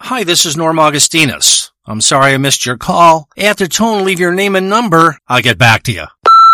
Hi, this is Norm Augustinus. I'm sorry I missed your call. After the tone, leave your name and number. I'll get back to you.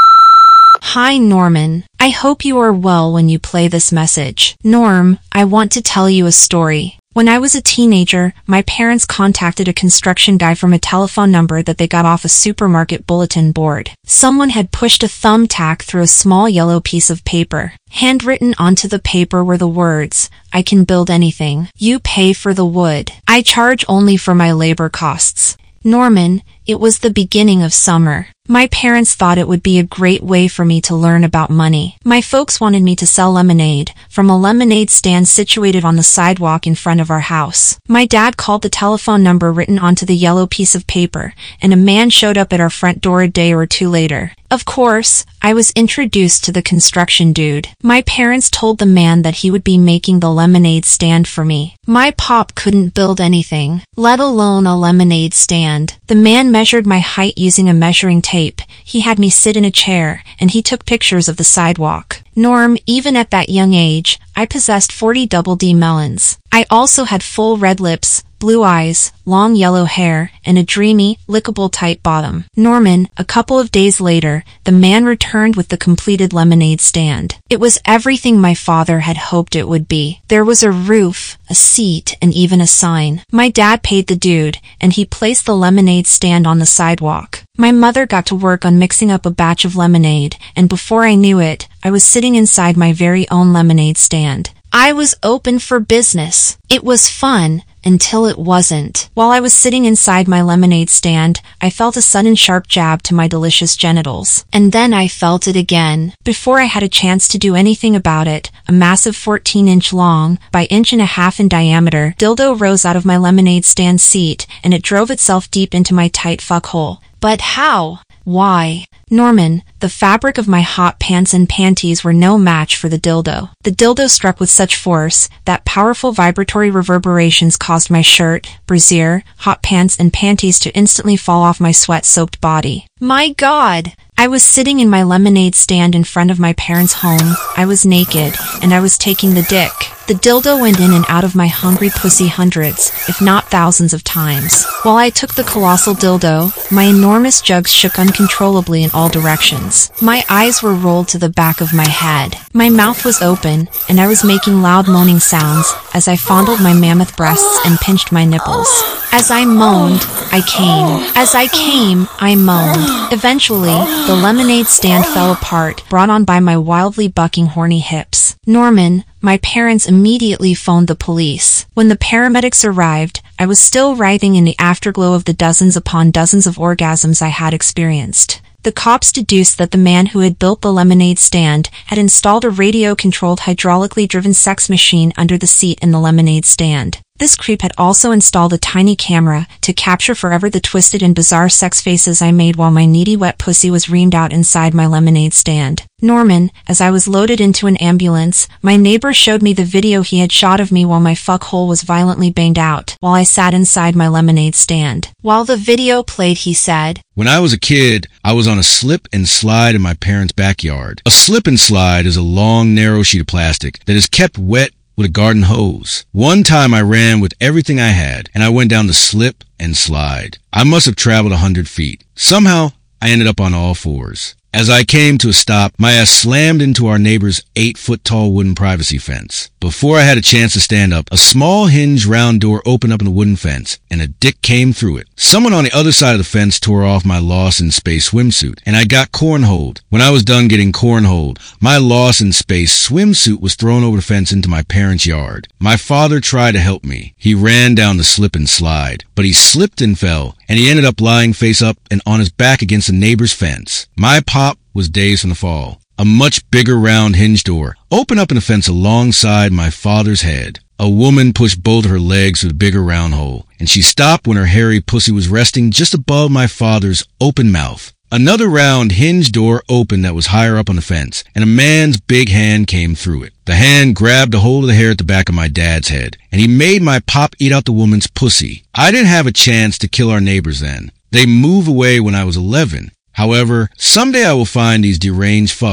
Hi, Norman. I hope you are well when you play this message. Norm, I want to tell you a story. When I was a teenager, my parents contacted a construction guy from a telephone number that they got off a supermarket bulletin board. Someone had pushed a thumbtack through a small yellow piece of paper. Handwritten onto the paper were the words, "I can build anything. You pay for the wood. I charge only for my labor costs." Norman, it was the beginning of summer. My parents thought it would be a great way for me to learn about money. My folks wanted me to sell lemonade from a lemonade stand situated on the sidewalk in front of our house. My dad called the telephone number written onto the yellow piece of paper, and a man showed up at our front door a day or two later. Of course, I was introduced to the construction dude. My parents told the man that he would be making the lemonade stand for me. My pop couldn't build anything, let alone a lemonade stand. The man measured my height using a measuring tape. He had me sit in a chair, and he took pictures of the sidewalk. Norm, even at that young age, I possessed 40 double D melons. I also had full red lips, blue eyes, long yellow hair, and a dreamy, lickable tight bottom. Norman, a couple of days later, the man returned with the completed lemonade stand. It was everything my father had hoped it would be. There was a roof, a seat, and even a sign. My dad paid the dude, and he placed the lemonade stand on the sidewalk. My mother got to work on mixing up a batch of lemonade, and before I knew it, I was sitting inside my very own lemonade stand. I was open for business. It was fun. Until it wasn't. While I was sitting inside my lemonade stand, I felt a sudden sharp jab to my delicious genitals. And then I felt it again. Before I had a chance to do anything about it, a massive 14-inch long, by 1.5 in diameter, dildo rose out of my lemonade stand seat, and it drove itself deep into my tight fuck hole. But how? Why? Norman, the fabric of my hot pants and panties were no match for the dildo. The dildo struck with such force that powerful vibratory reverberations caused my shirt, brassiere, hot pants, and panties to instantly fall off my sweat-soaked body. My God! I was sitting in my lemonade stand in front of my parents' home. I was naked, and I was taking the dick. The dildo went in and out of my hungry pussy hundreds, if not thousands of times. While I took the colossal dildo, my enormous jugs shook uncontrollably in all directions. My eyes were rolled to the back of my head. My mouth was open, and I was making loud moaning sounds as I fondled my mammoth breasts and pinched my nipples. As I moaned, I came. As I came, I moaned. Eventually, the lemonade stand fell apart, brought on by my wildly bucking horny hips. Norman, my parents immediately phoned the police. When the paramedics arrived, I was still writhing in the afterglow of the dozens upon dozens of orgasms I had experienced. The cops deduced that the man who had built the lemonade stand had installed a radio-controlled hydraulically driven sex machine under the seat in the lemonade stand. This creep had also installed a tiny camera to capture forever the twisted and bizarre sex faces I made while my needy wet pussy was reamed out inside my lemonade stand. Norman, as I was loaded into an ambulance, my neighbor showed me the video he had shot of me while my fuck hole was violently banged out, while I sat inside my lemonade stand. While the video played, he said, "When I was a kid, I was on a slip and slide in my parents' backyard. A slip and slide is a long, narrow sheet of plastic that is kept wet with a garden hose. One time I ran with everything I had, and I went down the slip and slide. I must have traveled 100 feet. Somehow, I ended up on all fours. As I came to a stop, my ass slammed into our neighbor's 8-foot-tall wooden privacy fence. Before I had a chance to stand up, a small hinged round door opened up in the wooden fence, and a dick came through it. Someone on the other side of the fence tore off my Lost in Space swimsuit, and I got cornholed. When I was done getting cornholed, my Lost in Space swimsuit was thrown over the fence into my parents' yard. My father tried to help me. He ran down the slip and slide, but he slipped and fell, and he ended up lying face up and on his back against the neighbor's fence. My pop was dazed from the fall. A much bigger round hinge door opened up in the fence alongside my father's head. A woman pushed both her legs through the bigger round hole, and she stopped when her hairy pussy was resting just above my father's open mouth. Another round hinge door opened that was higher up on the fence, and a man's big hand came through it. The hand grabbed a hold of the hair at the back of my dad's head, and he made my pop eat out the woman's pussy. I didn't have a chance to kill our neighbors then. They moved away when I was 11. However, someday I will find these deranged fucks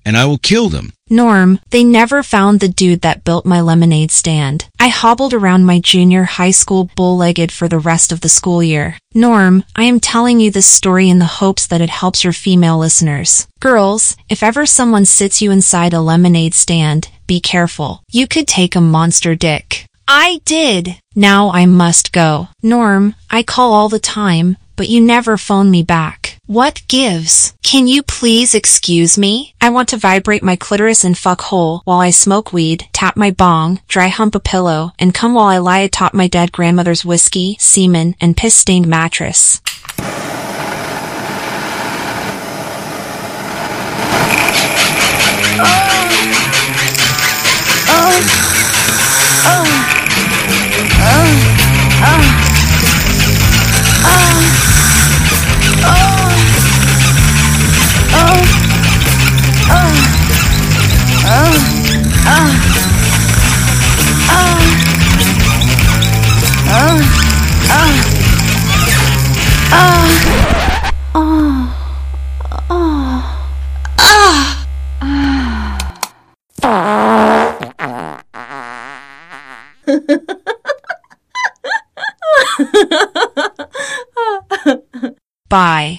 and I will kill them. Norm, they never found the dude that built my lemonade stand. I hobbled around my junior high school bow-legged for the rest of the school year. Norm, I am telling you this story in the hopes that it helps your female listeners. Girls, if ever someone sits you inside a lemonade stand, be careful. You could take a monster dick. I did. Now I must go. Norm, I call all the time, but you never phone me back. What gives? Can you please excuse me? I want to vibrate my clitoris and fuck hole while I smoke weed, tap my bong, dry hump a pillow, and come while I lie atop my dead grandmother's whiskey, semen, and piss-stained mattress. Bye.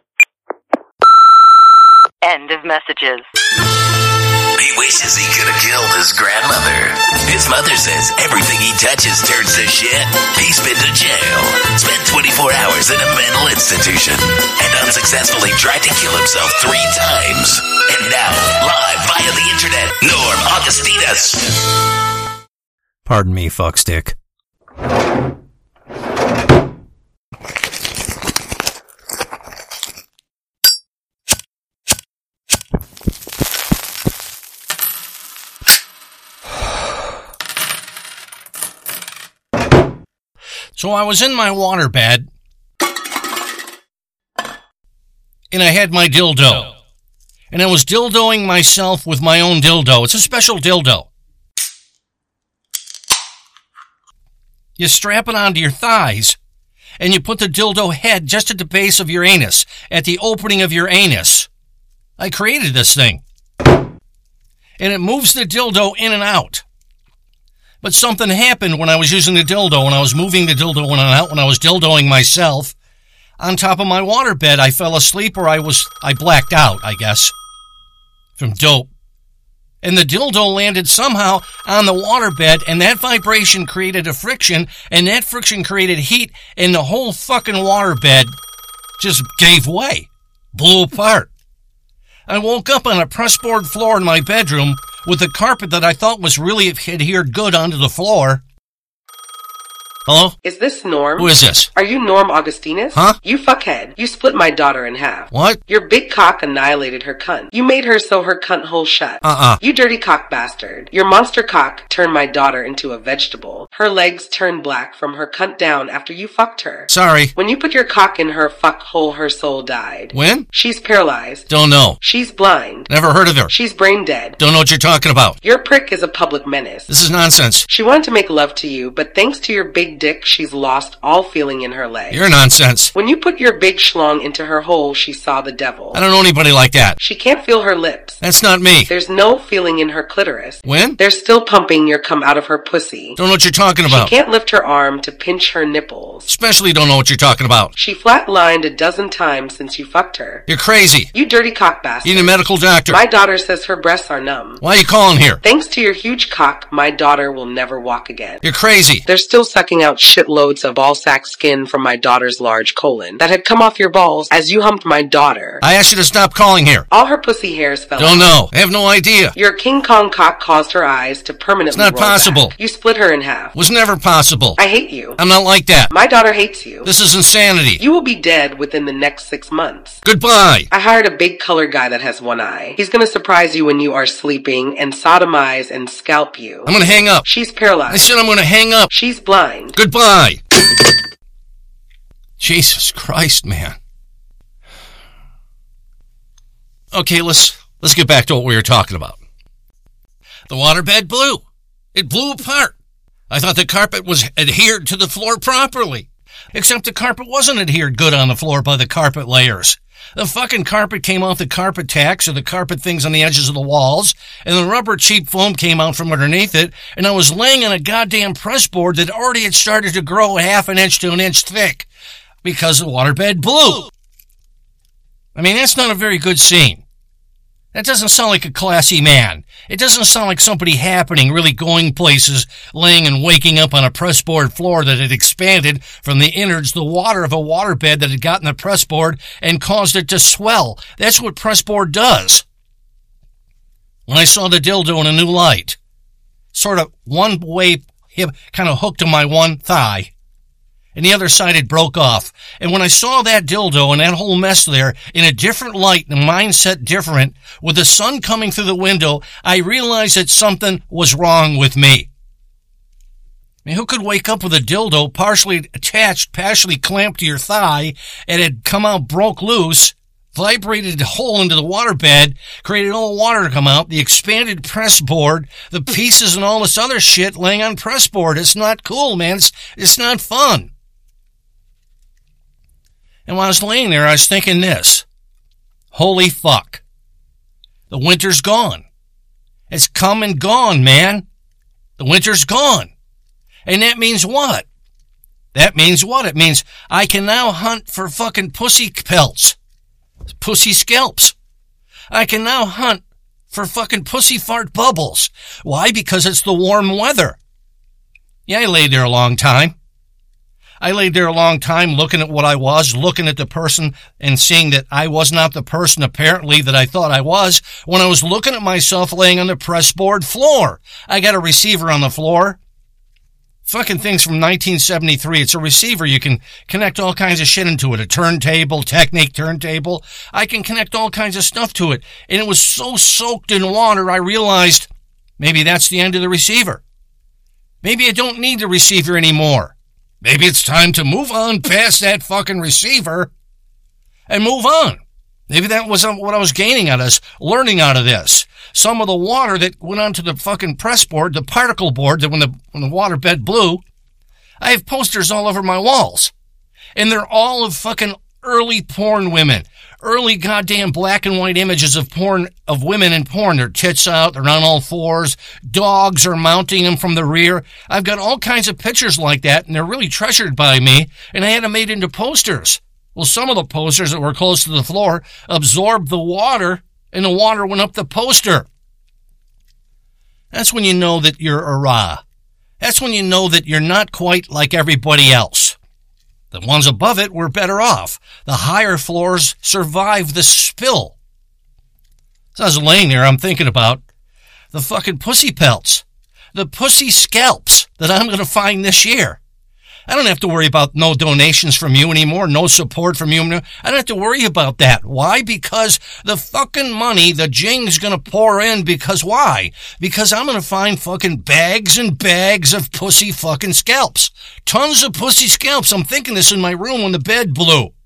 End of messages. He wishes he could have killed his grandmother. His mother says everything he touches turns to shit. He's been to jail, spent 24 hours in a mental institution, and unsuccessfully tried to kill himself 3 times. And now, live via the internet, Norm Augustinus. Pardon me, fuckstick. So I was in my waterbed, and I had my dildo, and I was dildoing myself with my own dildo. It's a special dildo. You strap it onto your thighs, and you put the dildo head just at the base of your anus, at the opening of your anus. I created this thing, and it moves the dildo in and out. But something happened when I was using the dildo, when I was moving the dildo in and out, when I was dildoing myself on top of my waterbed. I fell asleep, or I blacked out, I guess, from dope. And the dildo landed somehow on the waterbed, and that vibration created a friction, and that friction created heat, and the whole fucking waterbed just gave way, blew apart. I woke up on a pressboard floor in my bedroom with the carpet that I thought was really adhered good onto the floor. Hello? Is this Norm? Who is this? Are you Norm Augustinus? Huh? You fuckhead. You split my daughter in half. What? Your big cock annihilated her cunt. You made her sew her cunt hole shut. You dirty cock bastard. Your monster cock turned my daughter into a vegetable. Her legs turned black from her cunt down after you fucked her. Sorry. When you put your cock in her fuck hole, her soul died. When? She's paralyzed. Don't know. She's blind. Never heard of her. She's brain dead. Don't know what you're talking about. Your prick is a public menace. This is nonsense. She wanted to make love to you, but thanks to your big dick, she's lost all feeling in her leg. You're nonsense. When you put your big schlong into her hole, she saw the devil. I don't know anybody like that. She can't feel her lips. That's not me. There's no feeling in her clitoris. When? They're still pumping your cum out of her pussy. Don't know what you're talking about. She can't lift her arm to pinch her nipples. Especially don't know what you're talking about. She flatlined a dozen times since you fucked her. You're crazy. You dirty cock bastard. You need a medical doctor. My daughter says her breasts are numb. Why are you calling here? Thanks to your huge cock, my daughter will never walk again. You're crazy. They're still sucking out shitloads of ball sack skin from my daughter's large colon that had come off your balls as you humped my daughter. I asked you to stop calling here. All her pussy hairs fell Don't out. know. I have no idea. Your King Kong cock caused her eyes to permanently It's not roll possible. back. You split her in half. Was never possible. I hate you. I'm not like that. My daughter hates you. This is insanity. You will be dead within the next 6 months. Goodbye. I hired a big color guy that has one eye. He's gonna surprise you when you are sleeping and sodomize and scalp you. I'm gonna hang up. She's I paralyzed. said I'm gonna hang up. She's blind. Goodbye. Jesus Christ, man. Okay, let's get back to what we were talking about. The waterbed blew. It blew apart. I thought the carpet was adhered to the floor properly. Except the carpet wasn't adhered good on the floor by the carpet layers. The fucking carpet came off the carpet tacks or the carpet things on the edges of the walls, and the rubber cheap foam came out from underneath it, and I was laying on a goddamn press board that already had started to grow 1/2 an inch to an inch thick because the waterbed blew. I mean, that's not a very good scene. That doesn't sound like a classy man. It doesn't sound like somebody happening, really going places, laying and waking up on a pressboard floor that had expanded from the innards, the water of a waterbed that had gotten the pressboard and caused it to swell. That's what pressboard does. When I saw the dildo in a new light, sort of one way kind of hooked to my one thigh, and the other side had broke off. And when I saw that dildo and that whole mess there in a different light and mindset different, with the sun coming through the window, I realized that something was wrong with me. I mean, who could wake up with a dildo partially attached, partially clamped to your thigh, and it come out, broke loose, vibrated a hole into the waterbed, created all the water to come out, the expanded press board, the pieces and all this other shit laying on press board. It's not cool, man. It's not fun. And while I was laying there, I was thinking this. Holy fuck. The winter's gone. It's come and gone, man. The winter's gone. And that means what? That means what? It means I can now hunt for fucking pussy pelts. Pussy scalps. I can now hunt for fucking pussy fart bubbles. Why? Because it's the warm weather. Yeah, I laid there a long time. I laid there a long time looking at what I was, looking at the person and seeing that I was not the person apparently that I thought I was when I was looking at myself laying on the pressboard floor. I got a receiver on the floor. Fucking thing's from 1973. It's a receiver. You can connect all kinds of shit into it. A turntable, Technique turntable. I can connect all kinds of stuff to it. And it was so soaked in water, I realized maybe that's the end of the receiver. Maybe I don't need the receiver anymore. Maybe it's time to move on past that fucking receiver and move on. Maybe that was what I was gaining out of this, learning out of this. Some of the water that went onto the fucking press board, the particle board, that when the waterbed blew, I have posters all over my walls. And they're all of fucking early porn women. Early goddamn black and white images of porn, of women in porn. Their tits out, they're on all fours. Dogs are mounting them from the rear. I've got all kinds of pictures like that, and they're really treasured by me, and I had them made into posters. Well, some of the posters that were close to the floor absorbed the water, and the water went up the poster. That's when you know that you're a rah. That's when you know that you're not quite like everybody else. The ones above it were better off. The higher floors survived the spill. So I was laying there, I'm thinking about the fucking pussy pelts, the pussy scalps that I'm going to find this year. I don't have to worry about no donations from you anymore, no support from you. I don't have to worry about that. Why? Because the fucking money, the jing's gonna pour in. Because why? Because I'm gonna find fucking bags and bags of pussy fucking scalps. Tons of pussy scalps. I'm thinking this in my room when the bed blew.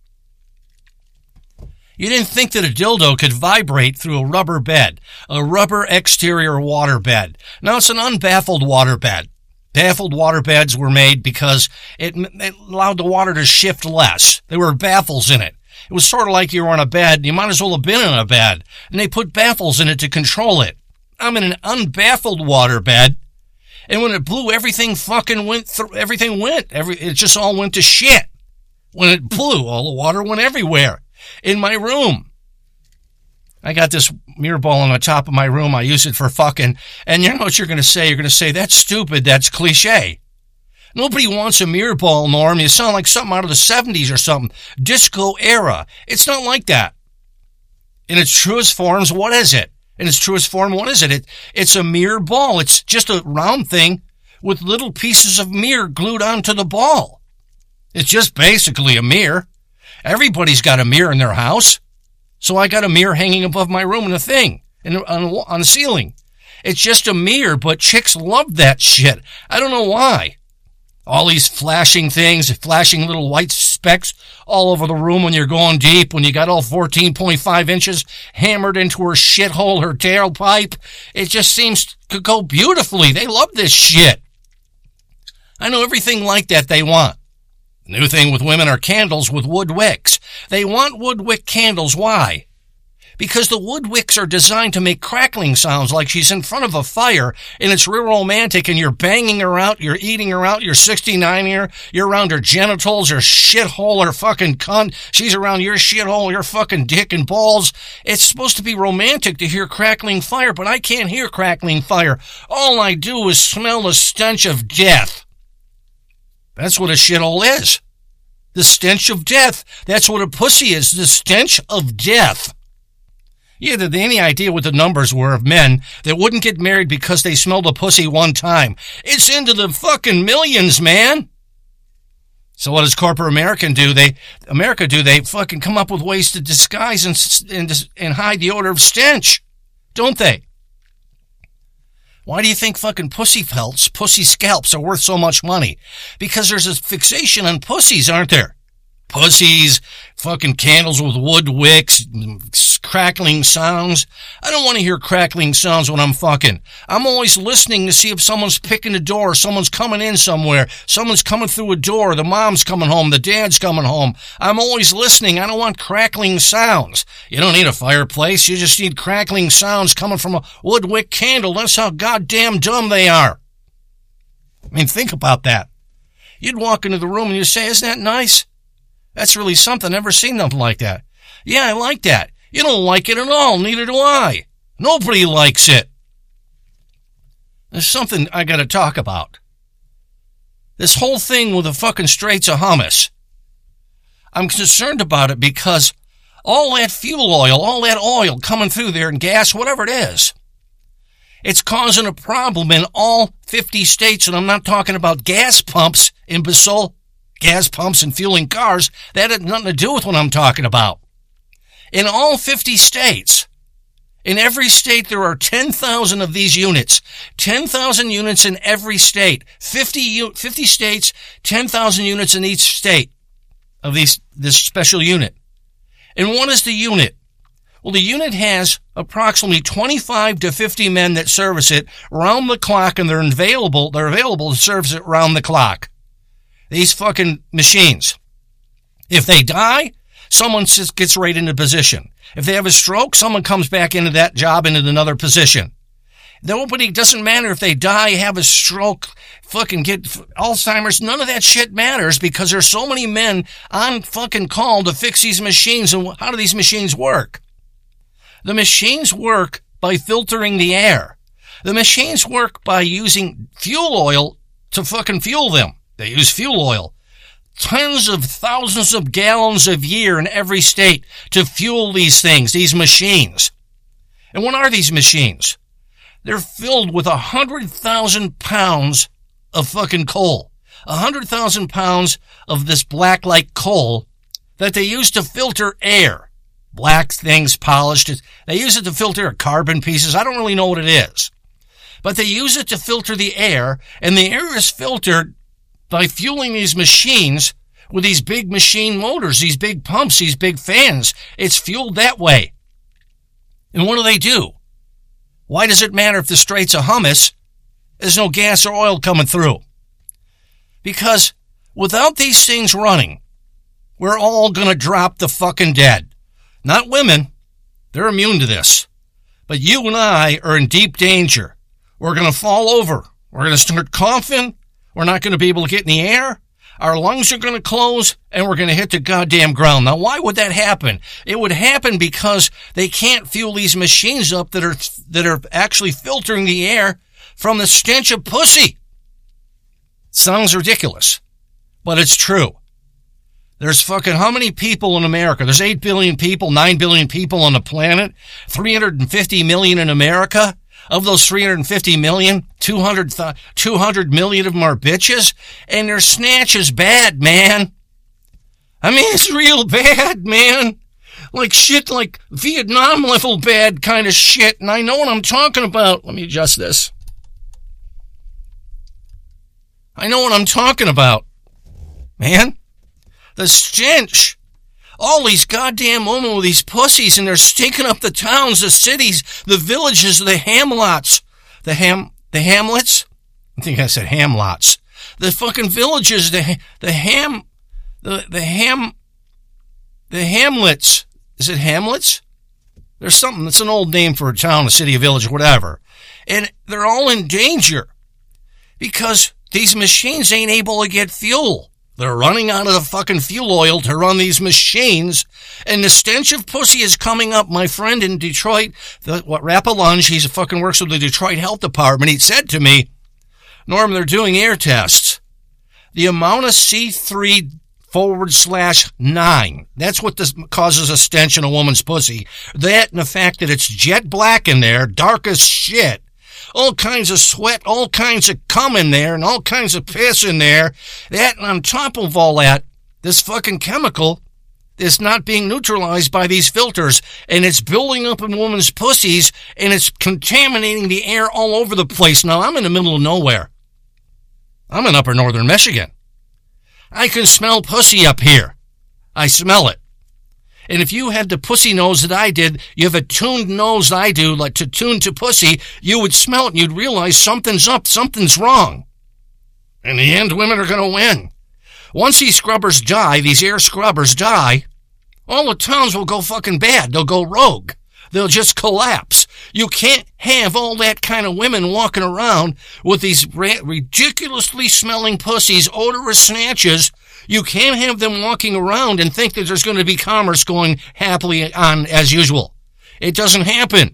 You didn't think that a dildo could vibrate through a rubber bed, a rubber exterior water bed. Now it's an unbaffled water bed. Baffled water beds were made because it allowed the water to shift less. There were baffles in it. It was sort of like you were on a bed. You might as well have been in a bed. And they put baffles in it to control it. I'm in an unbaffled water bed. And when it blew, everything fucking went through. Everything went. It just all went to shit. When it blew, all the water went everywhere. In my room. I got this mirror ball on the top of my room. I use it for fucking. And you know what you're going to say? You're going to say, that's stupid. That's cliche. Nobody wants a mirror ball, Norm. You sound like something out of the 70s or something. Disco era. It's not like that. In its truest forms, what is it? In its truest form, what is it? It's a mirror ball. It's just a round thing with little pieces of mirror glued onto the ball. It's just basically a mirror. Everybody's got a mirror in their house. So I got a mirror hanging above my room and a thing on the ceiling. It's just a mirror, but chicks love that shit. I don't know why. All these flashing things, flashing little white specks all over the room when you're going deep, when you got all 14.5 inches hammered into her shithole, her tailpipe. It just seems to go beautifully. They love this shit. I know everything like that they want. The new thing with women are candles with wood wicks. They want wood wick candles. Why? Because the wood wicks are designed to make crackling sounds like she's in front of a fire and it's real romantic and you're banging her out, you're eating her out, you're 69 here, you're around her genitals, her shithole, her fucking cunt, she's around your shithole, your fucking dick and balls. It's supposed to be romantic to hear crackling fire, but I can't hear crackling fire. All I do is smell the stench of death. That's what a shithole is. The stench of death. That's what a pussy is, the stench of death. You had any idea what the numbers were of men that wouldn't get married because they smelled a pussy one time? It's into the fucking millions, man. So what does corporate America do? They fucking come up with ways to disguise and hide the odor of stench, don't they? Why do you think fucking pussy pelts, pussy scalps are worth so much money? Because there's a fixation on pussies, aren't there? Pussies, fucking candles with wood wicks, crackling sounds. I don't want to hear crackling sounds when I'm fucking. I'm always listening to see if someone's picking a door, someone's coming in somewhere, someone's coming through a door, the mom's coming home, the dad's coming home. I'm always listening. I don't want crackling sounds. You don't need a fireplace. You just need crackling sounds coming from a wood wick candle. That's how goddamn dumb they are. I mean, think about that. You'd walk into the room and you'd say, isn't that nice? That's really something. Never seen nothing like that. Yeah, I like that. You don't like it at all. Neither do I. Nobody likes it. There's something I gotta talk about. This whole thing with the fucking Straits of Hummus. I'm concerned about it because all that fuel oil, all that oil coming through there and gas, whatever it is, it's causing a problem in all 50 states. And I'm not talking about gas pumps, imbecile. Gas pumps and fueling cars, that had nothing to do with what I'm talking about. In all 50 states, in every state there are 10,000 of these units. 10,000 units in every state. 50 states, 10,000 units in each state of this special unit. And what is the unit? Well, the unit has approximately 25 to 50 men that service it round the clock, and they're available to service it round the clock. These fucking machines. If they die, someone just gets right into position. If they have a stroke, someone comes back into that job into another position. Nobody, doesn't matter if they die, have a stroke, fucking get Alzheimer's. None of that shit matters because there's so many men on fucking call to fix these machines. And how do these machines work? The machines work by filtering the air. The machines work by using fuel oil to fucking fuel them. They use fuel oil. Tens of thousands of gallons a year in every state to fuel these things, these machines. And what are these machines? They're filled with 100,000 pounds of fucking coal. 100,000 pounds of this black like coal that they use to filter air. Black things polished. They use it to filter carbon pieces. I don't really know what it is. But they use it to filter the air, and the air is filtered by fueling these machines with these big machine motors, these big pumps, these big fans. It's fueled that way. And what do? Why does it matter if the Straits of Hummus, there's no gas or oil coming through? Because without these things running, we're all gonna drop the fucking dead. Not women. They're immune to this. But you and I are in deep danger. We're gonna fall over. We're gonna start coughing. We're not going to be able to get in the air. Our lungs are going to close, and we're going to hit the goddamn ground. Now, why would that happen? It would happen because they can't fuel these machines up that are actually filtering the air from the stench of pussy. Sounds ridiculous, but it's true. There's fucking how many people in America? There's 8 billion people, 9 billion people on the planet, 350 million in America. Of those 350 million, 200 million of them are bitches, and their snatch is bad, man. I mean, it's real bad, man. Like shit, like Vietnam level bad kind of shit, and I know what I'm talking about. Let me adjust this. I know what I'm talking about, man. The stench. All these goddamn women with these pussies, and they're stinking up the towns, the cities, the villages, the hamlots. The hamlets? I think I said hamlots. The fucking villages, the the Hamlets. Is it Hamlets? There's something that's an old name for a town, a city, a village, whatever. And they're all in danger because these machines ain't able to get fuel. They're running out of the fucking fuel oil to run these machines, and the stench of pussy is coming up. My friend in Detroit, Rapalunge, he fucking works with the Detroit Health Department. He said to me, Norm, they're doing air tests. The amount of C3/9, that's what this causes a stench in a woman's pussy. That and the fact that it's jet black in there, dark as shit. All kinds of sweat, all kinds of cum in there, and all kinds of piss in there. That, and on top of all that, this fucking chemical is not being neutralized by these filters, and it's building up in women's pussies, and it's contaminating the air all over the place. Now, I'm in the middle of nowhere. I'm in upper northern Michigan. I can smell pussy up here. I smell it. And if you had the pussy nose that I did, you have a tuned nose I do, like to tune to pussy, you would smell it and you'd realize something's up, something's wrong. In the end, women are going to win. Once these scrubbers die, these air scrubbers die, all the towns will go fucking bad. They'll go rogue. They'll just collapse. You can't have all that kind of women walking around with these ridiculously smelling pussies, odorous snatches. You can't have them walking around and think that there's going to be commerce going happily on as usual. It doesn't happen.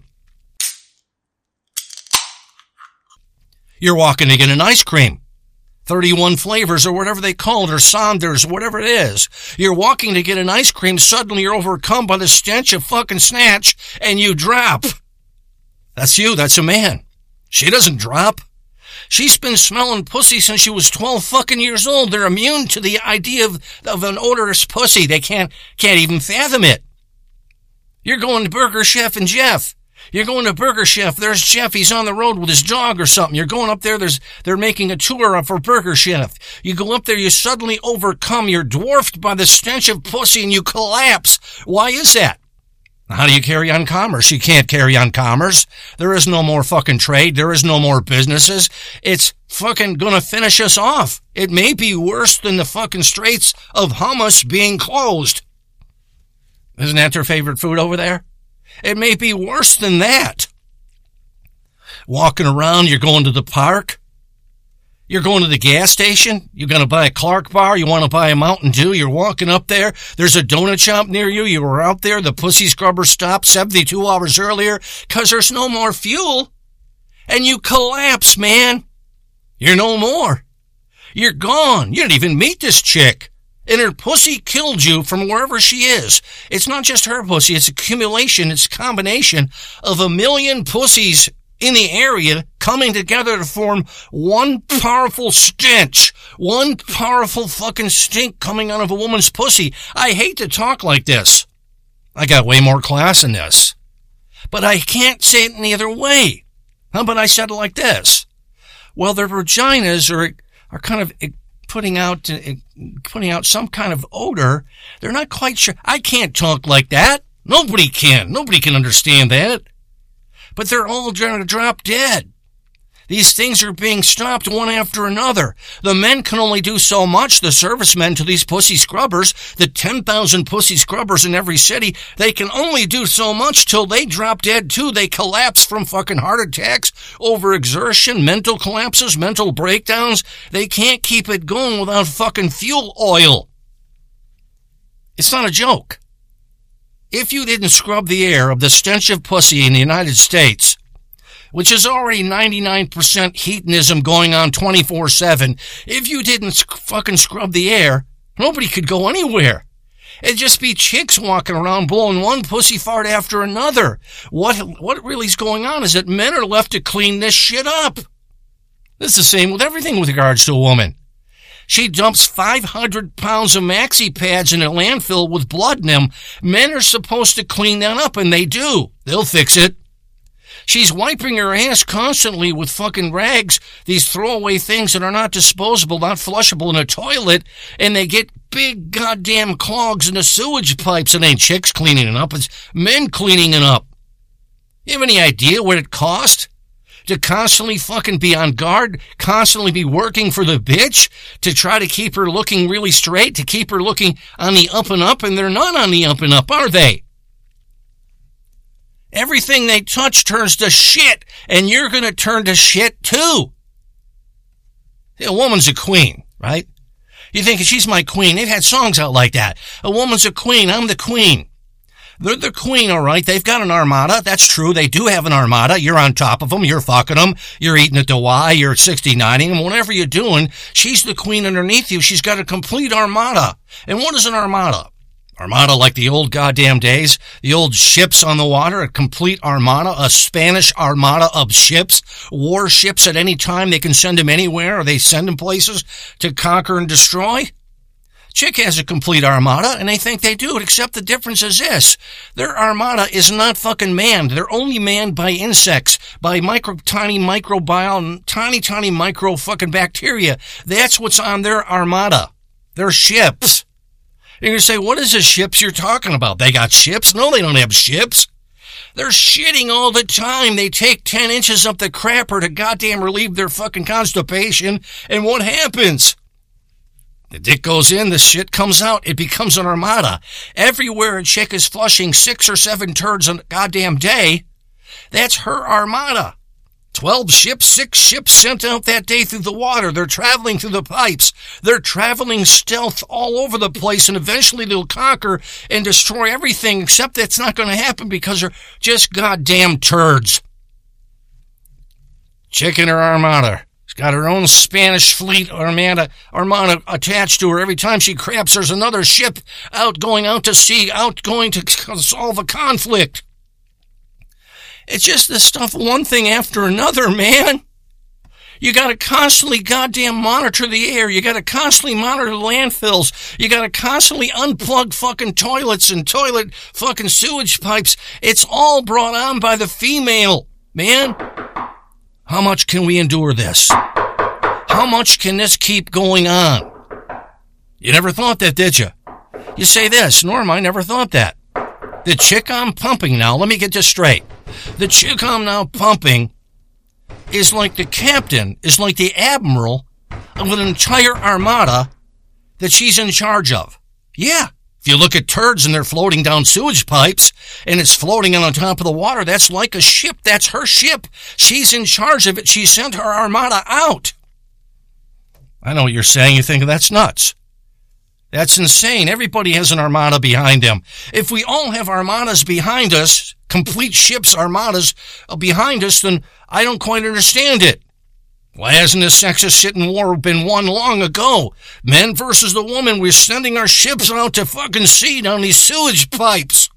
You're walking to get an ice cream. 31 flavors or whatever they call it, or Saunders, whatever it is. You're walking to get an ice cream, suddenly you're overcome by the stench of fucking snatch, and you drop. That's you, that's a man. She doesn't drop. She's been smelling pussy since she was 12 fucking years old. They're immune to the idea of an odorous pussy. They can't even fathom it. You're going to Burger Chef and Jeff. You're going to Burger Chef. There's Jeff. He's on the road with his dog or something. You're going up there. They're making a tour for Burger Chef. You go up there. You suddenly overcome. You're dwarfed by the stench of pussy and you collapse. Why is that? How do you carry on commerce? You can't carry on commerce. There is no more fucking trade. There is no more businesses. It's fucking gonna finish us off. It may be worse than the fucking Straits of Hummus being closed. Isn't that their favorite food over there? It may be worse than that. Walking around, you're going to the park. You're going to the gas station. You're going to buy a Clark bar. You want to buy a Mountain Dew. You're walking up there. There's a donut shop near you. You were out there. The pussy scrubber stopped 72 hours earlier because there's no more fuel. And you collapse, man. You're no more. You're gone. You didn't even meet this chick. And her pussy killed you from wherever she is. It's not just her pussy. It's accumulation. It's a combination of a million pussies in the area coming together to form one powerful stench. One powerful fucking stink coming out of a woman's pussy. I hate to talk like this. I got way more class than this. But I can't say it any other way. How about I said it like this? Well, their vaginas are kind of putting out some kind of odor. They're not quite sure. I can't talk like that. Nobody can. Nobody can understand that. But they're all going to drop dead. These things are being stopped one after another. The men can only do so much, the servicemen to these pussy scrubbers, the 10,000 pussy scrubbers in every city, they can only do so much till they drop dead too. They collapse from fucking heart attacks, overexertion, mental collapses, mental breakdowns. They can't keep it going without fucking fuel oil. It's not a joke. If you didn't scrub the air of the stench of pussy in the United States, which is already 99% hedonism going on 24/7, if you didn't fucking scrub the air, nobody could go anywhere. It'd just be chicks walking around blowing one pussy fart after another. What really is going on is that men are left to clean this shit up. This is the same with everything with regards to a woman. She dumps 500 pounds of maxi pads in a landfill with blood in them. Men are supposed to clean that up, and they do. They'll fix it. She's wiping her ass constantly with fucking rags, these throwaway things that are not disposable, not flushable in a toilet, and they get big goddamn clogs in the sewage pipes. It ain't chicks cleaning it up, it's men cleaning it up. You have any idea what it cost? to constantly fucking be on guard, constantly be working for the bitch, to try to keep her looking really straight, to keep her looking on the up and up, and they're not on the up and up, are they? Everything they touch turns to shit, and you're going to turn to shit too. A woman's a queen, right? You think she's my queen. They've had songs out like that. A woman's a queen. I'm the queen. They're the queen, all right. They've got an armada. That's true. They do have an armada. You're on top of them. You're fucking them. You're eating at the Y. You're 69ing them. Whatever you're doing, she's the queen underneath you. She's got a complete armada. And what is an armada? Armada like the old goddamn days, the old ships on the water, a complete armada, a Spanish armada of ships, warships at any time. They can send them anywhere, or they send them places to conquer and destroy. Chick has a complete armada, and they think they do it, except the difference is this. Their armada is not fucking manned. They're only manned by insects, by tiny microbiome, tiny micro fucking bacteria. That's what's on their armada. Their ships. And you say, what is the ships you're talking about? They got ships? No, they don't have ships. They're shitting all the time. They take 10 inches up the crapper to goddamn relieve their fucking constipation. And what happens? The dick goes in, the shit comes out. It becomes an armada. Everywhere a chick is flushing 6 or 7 turds a goddamn day, that's her armada. 12 ships, 6 ships sent out that day through the water. They're traveling through the pipes. They're traveling stealth all over the place, and eventually they'll conquer and destroy everything, except that's not going to happen because they're just goddamn turds. Chick in her armada. She's got her own Spanish fleet armada attached to her. Every time she craps, there's another ship going out to sea, going to solve a conflict. It's just this stuff, one thing after another, man. You gotta constantly goddamn monitor the air. You gotta constantly monitor the landfills. You gotta constantly unplug fucking toilets and toilet fucking sewage pipes. It's all brought on by the female, man. How much can we endure this? How much can this keep going on? You never thought that, did you? You say this, Norm, I never thought that. The chick I'm pumping now, let me get this straight. The chick I'm now pumping is like the captain, is like the admiral of an entire armada that she's in charge of. Yeah. If you look at turds and they're floating down sewage pipes and it's floating on top of the water, that's like a ship. That's her ship. She's in charge of it. She sent her armada out. I know what you're saying. You think that's nuts. That's insane. Everybody has an armada behind them. If we all have armadas behind us, complete ships, armadas behind us, then I don't quite understand it. Why hasn't this sexist shit in war been won long ago? Men versus the woman, we're sending our ships out to fucking sea down these sewage pipes.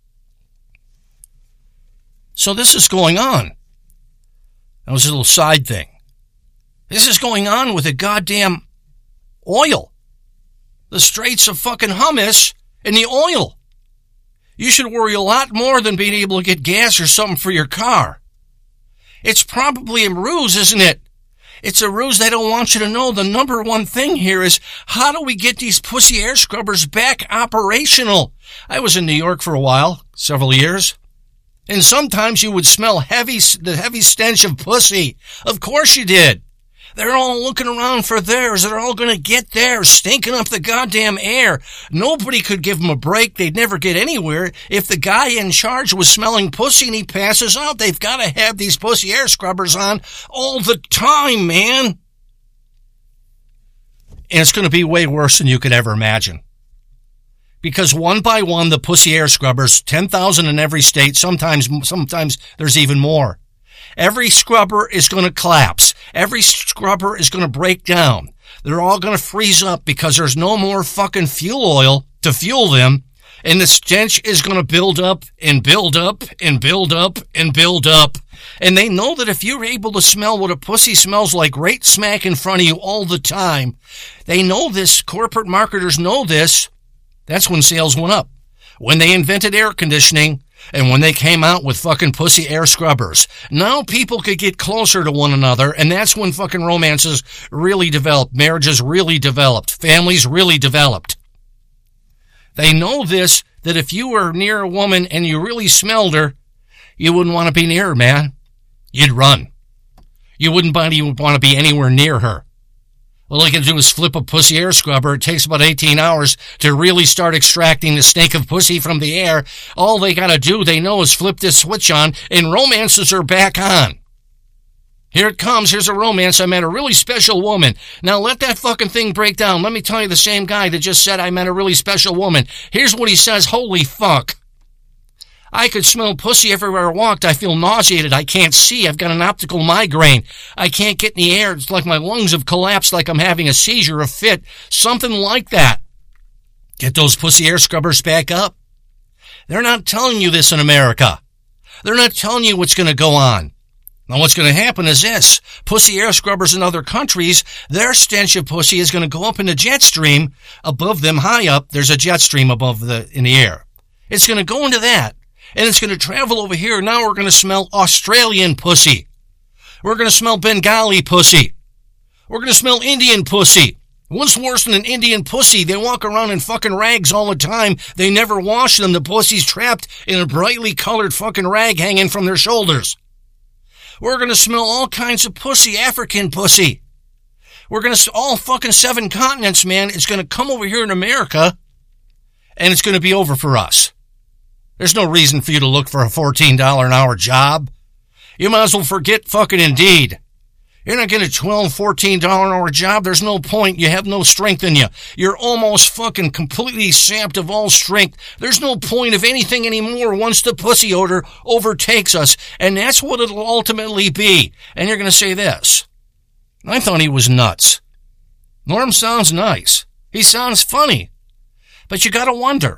So this is going on. That was a little side thing. This is going on with the goddamn oil. The Straits of fucking Hummus and the oil. You should worry a lot more than being able to get gas or something for your car. It's probably a ruse, isn't it? It's a ruse. They don't want you to know. The number one thing here is, how do we get these pussy air scrubbers back operational? I was in New York for a while, several years, and sometimes you would smell the heavy stench of pussy. Of course you did. They're all looking around for theirs. They're all going to get theirs, stinking up the goddamn air. Nobody could give them a break. They'd never get anywhere. If the guy in charge was smelling pussy and he passes out, they've got to have these pussy air scrubbers on all the time, man. And it's going to be way worse than you could ever imagine. Because one by one, the pussy air scrubbers, 10,000 in every state, sometimes there's even more. Every scrubber is going to collapse. Every scrubber is going to break down. They're all going to freeze up because there's no more fucking fuel oil to fuel them. And the stench is going to build up and build up and build up and build up. And they know that if you're able to smell what a pussy smells like right smack in front of you all the time, they know this. Corporate marketers know this. That's when sales went up. When they invented air conditioning, and when they came out with fucking pussy air scrubbers. Now people could get closer to one another, and that's when fucking romances really developed, marriages really developed, families really developed. They know this, that if you were near a woman and you really smelled her, you wouldn't want to be near her, man. You'd run. You wouldn't want to be anywhere near her. All they can do is flip a pussy air scrubber. It takes about 18 hours to really start extracting the stink of pussy from the air. All they gotta do, they know, is flip this switch on, and romances are back on. Here it comes. Here's a romance. I met a really special woman. Now let that fucking thing break down. Let me tell you, the same guy that just said I met a really special woman. Here's what he says. Holy fuck. I could smell pussy everywhere I walked. I feel nauseated. I can't see. I've got an optical migraine. I can't get in the air. It's like my lungs have collapsed, like I'm having a seizure, a fit, something like that. Get those pussy air scrubbers back up. They're not telling you this in America. They're not telling you what's going to go on. Now what's going to happen is this. Pussy air scrubbers in other countries, their stench of pussy is going to go up in the jet stream. Above them, high up, there's a jet stream in the air. It's going to go into that. And it's going to travel over here. Now we're going to smell Australian pussy. We're going to smell Bengali pussy. We're going to smell Indian pussy. What's worse than an Indian pussy? They walk around in fucking rags all the time. They never wash them. The pussy's trapped in a brightly colored fucking rag hanging from their shoulders. We're going to smell all kinds of pussy, African pussy. We're going to, all fucking 7 continents, man. It's going to come over here in America, and it's going to be over for us. There's no reason for you to look for a $14 an hour job. You might as well forget fucking Indeed. You're not getting a $12, $14 an hour job. There's no point. You have no strength in you. You're almost fucking completely sapped of all strength. There's no point of anything anymore once the pussy odor overtakes us. And that's what it'll ultimately be. And you're going to say this. I thought he was nuts. Norm sounds nice. He sounds funny. But you gotta wonder.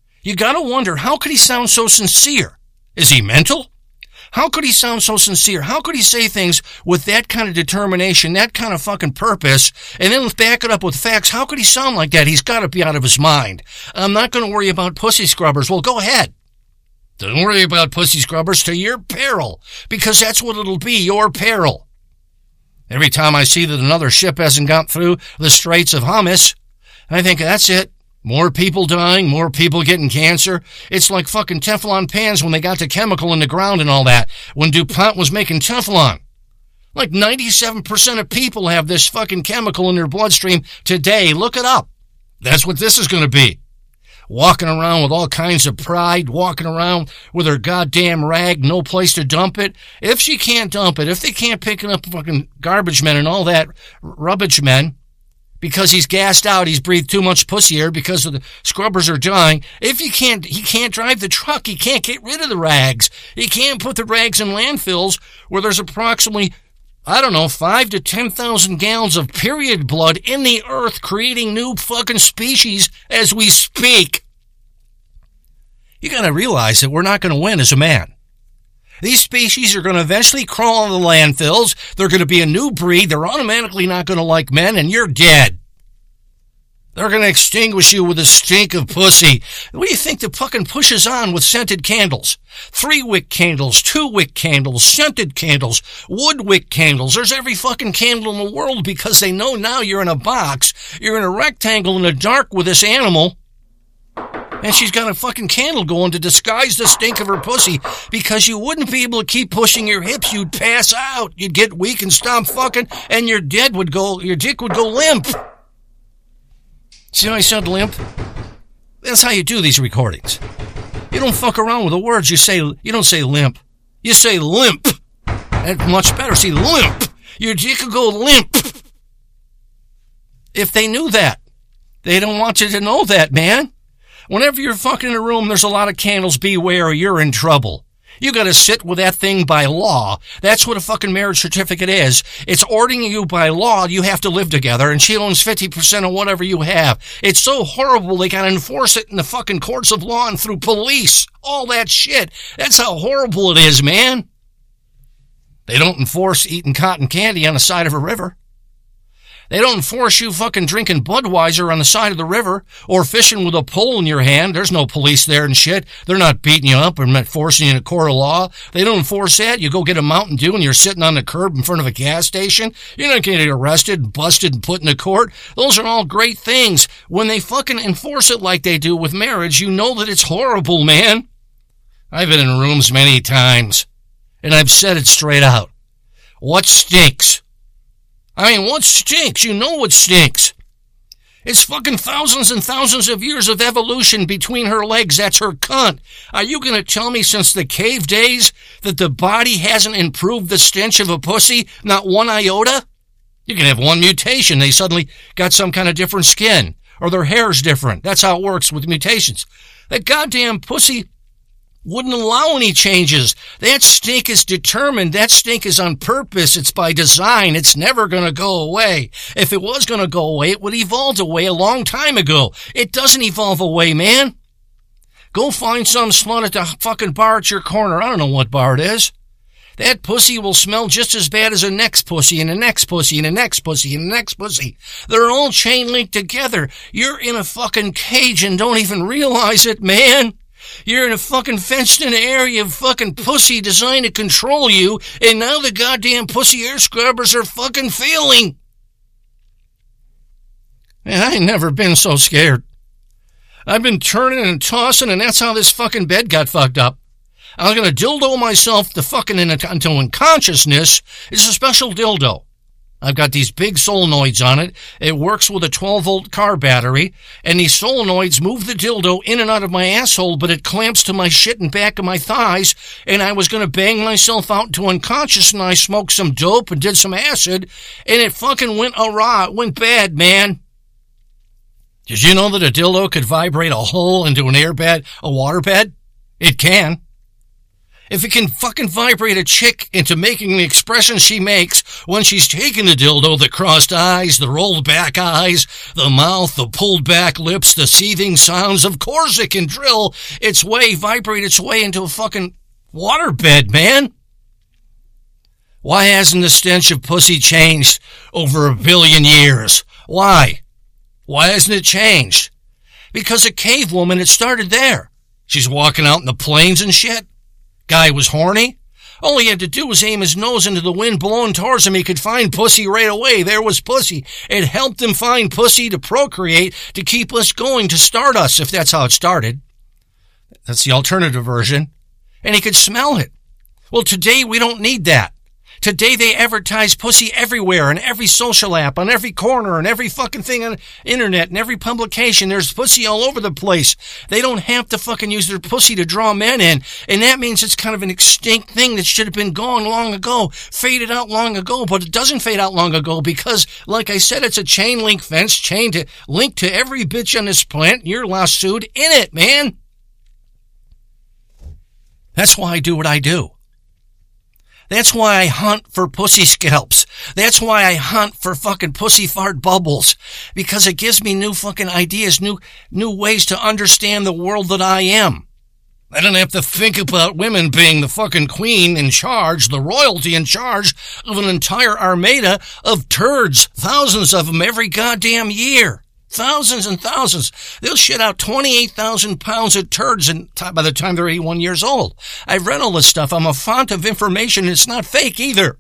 How could he sound so sincere? Is he mental? How could he sound so sincere? How could he say things with that kind of determination, that kind of fucking purpose, and then back it up with facts? How could he sound like that? He's got to be out of his mind. I'm not going to worry about pussy scrubbers. Well, go ahead. Don't worry about pussy scrubbers to your peril, because that's what it'll be, your peril. Every time I see that another ship hasn't got through the Straits of Hormuz, I think that's it. More people dying, more people getting cancer. It's like fucking Teflon pans when they got the chemical in the ground and all that. When DuPont was making Teflon. Like 97% of people have this fucking chemical in their bloodstream today. Look it up. That's what this is going to be. Walking around with all kinds of pride, walking around with her goddamn rag, no place to dump it. If she can't dump it, if they can't pick it up fucking garbage men and all that rubbish men, because he's gassed out, he's breathed too much pussy air because of the scrubbers are dying. If he can't drive the truck, he can't get rid of the rags. He can't put the rags in landfills where there's approximately, 5 to 10,000 gallons of period blood in the earth creating new fucking species as we speak. You gotta realize that we're not gonna win as a man. These species are going to eventually crawl into the landfills. They're going to be a new breed. They're automatically not going to like men, and you're dead. They're going to extinguish you with the stink of pussy. What do you think the fucking pushes on with scented candles? 3-wick candles, 2-wick candles, scented candles, wood-wick candles. There's every fucking candle in the world because they know now you're in a box. You're in a rectangle in the dark with this animal. And she's got a fucking candle going to disguise the stink of her pussy because you wouldn't be able to keep pushing your hips. You'd pass out. You'd get weak and stop fucking, and your dick would go limp. See how I said limp? That's how you do these recordings. You don't fuck around with the words. You don't say limp. You say limp. That's much better. See, limp. Your dick could go limp. If they knew that. They don't want you to know that, man. Whenever you're fucking in a room, there's a lot of candles. Beware or you're in trouble. You gotta sit with that thing by law. That's what a fucking marriage certificate is. It's ordering you by law. You have to live together, and she owns 50% of whatever you have. It's so horrible they gotta enforce it in the fucking courts of law and through police. All that shit. That's how horrible it is, man. They don't enforce eating cotton candy on the side of a river. They don't force you fucking drinking Budweiser on the side of the river or fishing with a pole in your hand. There's no police there and shit. They're not beating you up or not forcing you in a court of law. They don't enforce that. You go get a Mountain Dew and you're sitting on the curb in front of a gas station. You're not getting arrested, busted, and put in a court. Those are all great things. When they fucking enforce it like they do with marriage, you know that it's horrible, man. I've been in rooms many times, and I've said it straight out. What stinks? I mean, what stinks? You know what stinks. It's fucking thousands and thousands of years of evolution between her legs. That's her cunt. Are you going to tell me since the cave days that the body hasn't improved the stench of a pussy? Not one iota? You can have one mutation. They suddenly got some kind of different skin. Or their hair's different. That's how it works with mutations. That goddamn pussy wouldn't allow any changes. That stink is determined. That stink is on purpose. It's by design. It's never going to go away. If it was going to go away, it would evolve away a long time ago. It doesn't evolve away, man. Go find some slut at the fucking bar at your corner. I don't know what bar it is. That pussy will smell just as bad as the next pussy and the next pussy and the next pussy and the next pussy. They're all chain linked together. You're in a fucking cage and don't even realize it, man. You're in a fucking fenced-in area of fucking pussy designed to control you, and now the goddamn pussy air scrubbers are fucking failing. Man, I ain't never been so scared. I've been turning and tossing, and that's how this fucking bed got fucked up. I was going to dildo myself to fucking until unconsciousness. It's a special dildo. I've got these big solenoids on it. It works with a 12-volt car battery, and these solenoids move the dildo in and out of my asshole, but it clamps to my shit and back of my thighs, and I was going to bang myself out into unconscious, and I smoked some dope and did some acid, and it fucking went awry. It went bad, man. Did you know that a dildo could vibrate a hole into an airbed, a waterbed? It can. If it can fucking vibrate a chick into making the expression she makes when she's taking the dildo, the crossed eyes, the rolled back eyes, the mouth, the pulled back lips, the seething sounds, of course it can vibrate its way into a fucking waterbed, man. Why hasn't the stench of pussy changed over 1 billion years? Why? Why hasn't it changed? Because a cave woman, it started there. She's walking out in the plains and shit. Guy was horny. All he had to do was aim his nose into the wind blowing towards him. He could find pussy right away. There was pussy. It helped him find pussy to procreate, to keep us going, to start us, if that's how it started. That's the alternative version. And he could smell it. Well, today we don't need that. Today they advertise pussy everywhere, in every social app, on every corner, and every fucking thing on the internet, and every publication. There's pussy all over the place. They don't have to fucking use their pussy to draw men in. And that means it's kind of an extinct thing that should have been gone long ago, faded out long ago. But it doesn't fade out long ago because, like I said, it's a chain link fence, linked to every bitch on this planet. You're lassoed in it, man. That's why I do what I do. That's why I hunt for pussy scalps. That's why I hunt for fucking pussy fart bubbles. Because it gives me new fucking ideas, new ways to understand the world that I am. I don't have to think about women being the fucking queen in charge, the royalty in charge of an entire armada of turds, thousands of them every goddamn year. Thousands and thousands. They'll shit out 28,000 pounds of turds by the time they're 81 years old. I've read all this stuff. I'm a font of information, and it's not fake either.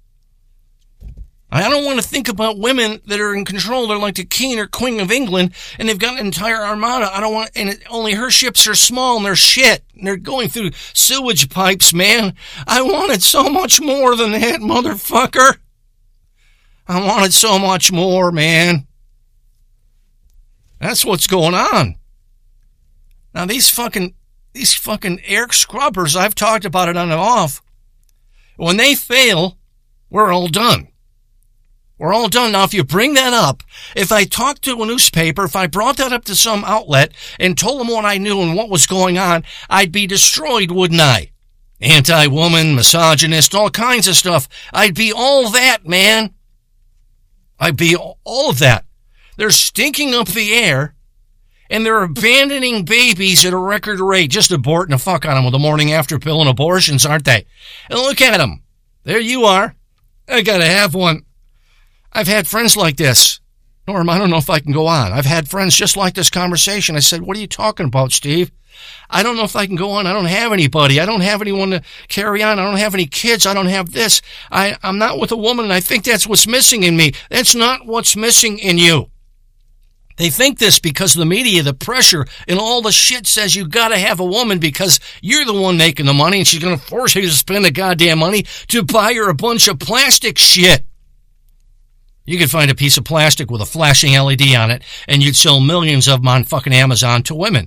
I don't want to think about women that are in control. They're like the king or queen of England, and they've got an entire armada. Only her ships are small, and they're shit. And they're going through sewage pipes, man. I wanted so much more than that, motherfucker. I wanted so much more, man. That's what's going on. Now, these fucking air scrubbers, I've talked about it on and off. When they fail, we're all done. We're all done. Now, if you bring that up, if I talked to a newspaper, if I brought that up to some outlet and told them what I knew and what was going on, I'd be destroyed, wouldn't I? Anti-woman, misogynist, all kinds of stuff. I'd be all that, man. I'd be all of that. They're stinking up the air, and they're abandoning babies at a record rate, just aborting the fuck on them with a morning after pill and abortions, aren't they? And look at them. There you are. I gotta have one. I've had friends like this. Norm, I don't know if I can go on. I've had friends just like this conversation. I said, what are you talking about, Steve? I don't know if I can go on. I don't have anybody. I don't have anyone to carry on. I don't have any kids. I don't have this. I'm not with a woman, and I think that's what's missing in me. That's not what's missing in you. They think this because the media, the pressure, and all the shit says you gotta have a woman because you're the one making the money and she's gonna force you to spend the goddamn money to buy her a bunch of plastic shit. You could find a piece of plastic with a flashing LED on it and you'd sell millions of them on fucking Amazon to women.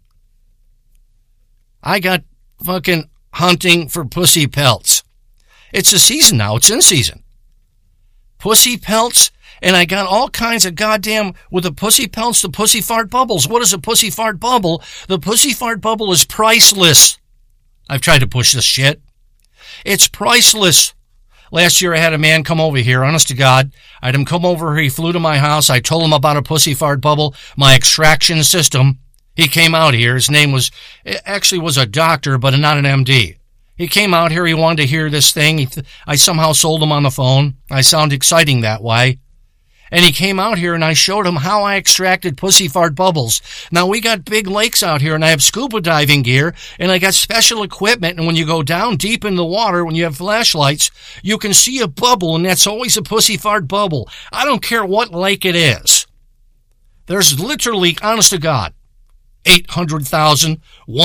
I got fucking hunting for pussy pelts. It's the season now. It's in season. Pussy pelts. And I got all kinds of goddamn, with the pussy pelts, the pussy fart bubbles. What is a pussy fart bubble? The pussy fart bubble is priceless. I've tried to push this shit. It's priceless. Last year I had a man come over here, honest to God. I had him come over, he flew to my house. I told him about a pussy fart bubble, my extraction system. He came out here. His name was a doctor, but not an MD. He came out here. He wanted to hear this thing. I somehow sold him on the phone. I sound exciting that way. And he came out here and I showed him how I extracted pussy fart bubbles. Now we got big lakes out here and I have scuba diving gear and I got special equipment. And when you go down deep in the water, when you have flashlights, you can see a bubble and that's always a pussy fart bubble. I don't care what lake it is. There's literally, honest to God, 800,000,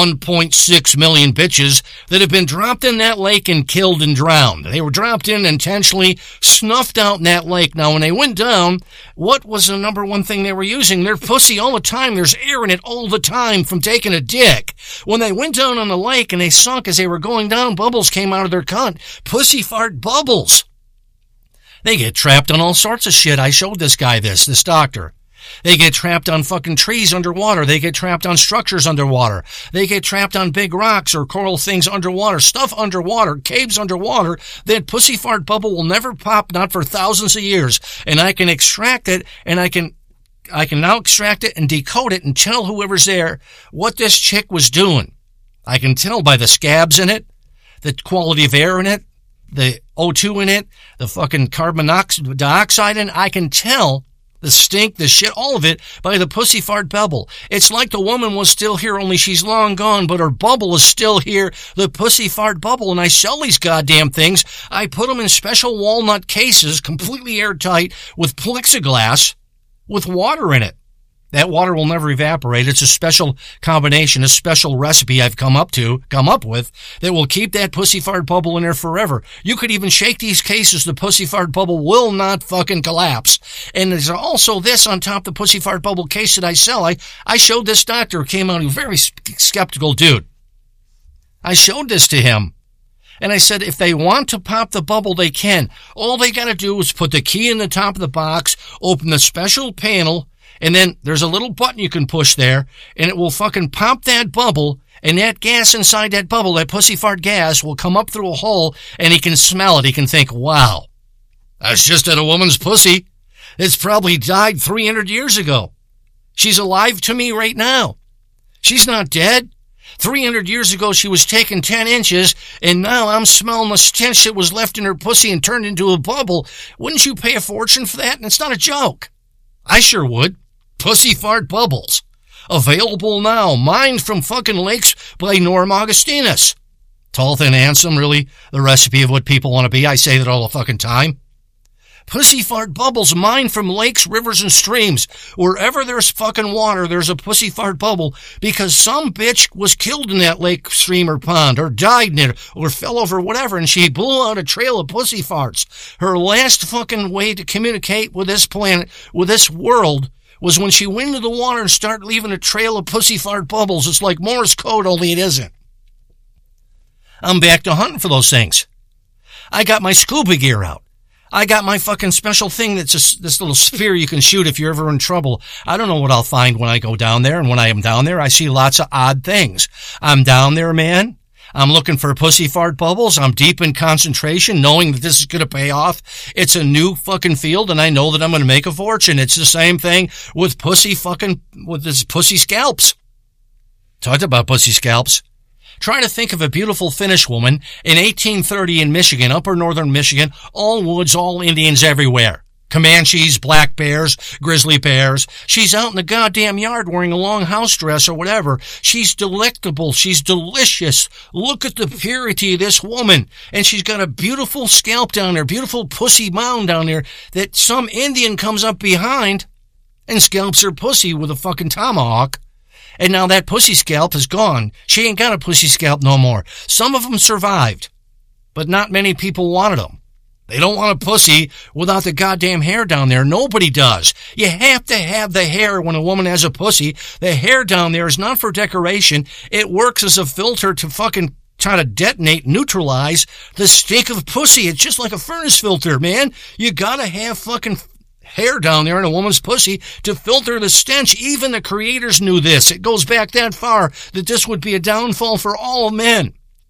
1.6 million bitches that have been dropped in that lake and killed and drowned. They were dropped in intentionally, snuffed out in that lake. Now, when they went down, what was the number one thing they were using? Their pussy all the time. There's air in it all the time from taking a dick. When they went down on the lake and they sunk as they were going down, bubbles came out of their cunt. Pussy fart bubbles. They get trapped on all sorts of shit. I showed this guy this doctor. They get trapped on fucking trees underwater. They get trapped on structures underwater. They get trapped on big rocks or coral things underwater. Stuff underwater, caves underwater. That pussy fart bubble will never pop, not for thousands of years. And I can extract it, and I can now extract it and decode it and tell whoever's there what this chick was doing. I can tell by the scabs in it, the quality of air in it, the O2 in it, the fucking carbon dioxide in it. I can tell the stink, the shit, all of it, by the pussy fart bubble. It's like the woman was still here, only she's long gone, but her bubble is still here, the pussy fart bubble. And I sell these goddamn things. I put them in special walnut cases, completely airtight, with plexiglass, with water in it. That water will never evaporate. It's a special combination, a special recipe I've come up with that will keep that pussy fart bubble in there forever. You could even shake these cases. The pussy fart bubble will not fucking collapse. And there's also this on top of the pussy fart bubble case that I sell. I showed this doctor who came out, a very skeptical dude. I showed this to him. And I said, if they want to pop the bubble, they can. All they got to do is put the key in the top of the box, open the special panel, and then there's a little button you can push there, and it will fucking pop that bubble, and that gas inside that bubble, that pussy fart gas, will come up through a hole, and he can smell it. He can think, wow, that's just at a woman's pussy. It's probably died 300 years ago. She's alive to me right now. She's not dead. 300 years ago, she was taking 10 inches, and now I'm smelling the stench that was left in her pussy and turned into a bubble. Wouldn't you pay a fortune for that? And it's not a joke. I sure would. Pussy fart bubbles. Available now. Mined from fucking lakes by Norm Augustinus. Tall, thin, handsome, really the recipe of what people want to be. I say that all the fucking time. Pussy fart bubbles mined from lakes, rivers, and streams. Wherever there's fucking water, there's a pussy fart bubble because some bitch was killed in that lake, stream, or pond, or died in it, or fell over, whatever, and she blew out a trail of pussy farts. Her last fucking way to communicate with this planet, with this world, was when she went into the water and started leaving a trail of pussy fart bubbles. It's like Morse code, only it isn't. I'm back to hunting for those things. I got my scuba gear out. I got my fucking special thing that's this little sphere you can shoot if you're ever in trouble. I don't know what I'll find when I go down there, and when I am down there, I see lots of odd things. I'm down there, man. I'm looking for pussy fart bubbles. I'm deep in concentration, knowing that this is going to pay off. It's a new fucking field, and I know that I'm going to make a fortune. It's the same thing with with this pussy scalps. Talked about pussy scalps. Try to think of a beautiful Finnish woman in 1830 in Michigan, upper northern Michigan, all woods, all Indians everywhere. Comanches, black bears, grizzly bears. She's out in the goddamn yard wearing a long house dress or whatever. She's delectable. She's delicious. Look at the purity of this woman. And she's got a beautiful scalp down there, beautiful pussy mound down there that some Indian comes up behind and scalps her pussy with a fucking tomahawk. And now that pussy scalp is gone. She ain't got a pussy scalp no more. Some of them survived, but not many people wanted them. They don't want a pussy without the goddamn hair down there. Nobody does. You have to have the hair when a woman has a pussy. The hair down there is not for decoration. It works as a filter to fucking try to detonate, neutralize the stink of pussy. It's just like a furnace filter, man. You gotta have fucking hair down there in a woman's pussy to filter the stench. Even the creators knew this. It goes back that far that this would be a downfall for all men.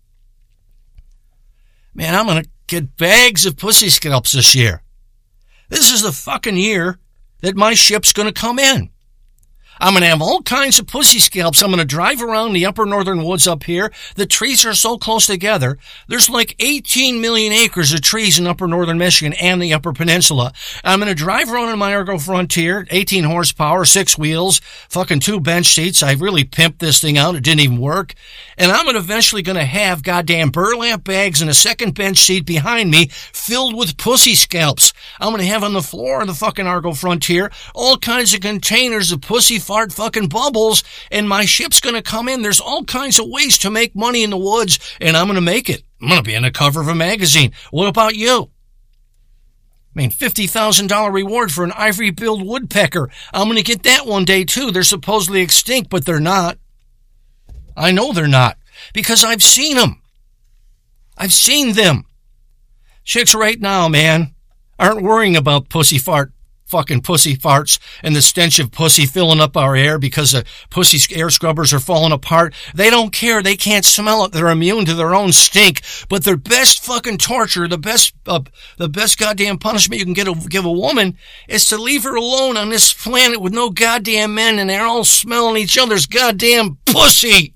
Man, I'm gonna get bags of pussy scalps this year. This is the fucking year that my ship's gonna come in. I'm going to have all kinds of pussy scalps. I'm going to drive around the upper northern woods up here. The trees are so close together. There's like 18 million acres of trees in upper northern Michigan and the upper peninsula. I'm going to drive around in my Argo Frontier, 18 horsepower, 6 wheels, fucking 2 bench seats. I really pimped this thing out. It didn't even work. And I'm eventually going to have goddamn burlap bags and a second bench seat behind me filled with pussy scalps. I'm going to have on the floor of the fucking Argo Frontier all kinds of containers of pussy fart fucking bubbles, and my ship's going to come in. There's all kinds of ways to make money in the woods, and I'm going to make it. I'm going to be on the cover of a magazine. What about you? I mean, $50,000 reward for an ivory-billed woodpecker. I'm going to get that one day, too. They're supposedly extinct, but they're not. I know they're not, because I've seen them. I've seen them. Chicks right now, man, aren't worrying about fucking pussy farts and the stench of pussy filling up our air because the pussy air scrubbers are falling apart. They don't care. They can't smell it. They're immune to their own stink. But their best fucking torture, the best goddamn punishment you can give a woman is to leave her alone on this planet with no goddamn men, and they're all smelling each other's goddamn pussy.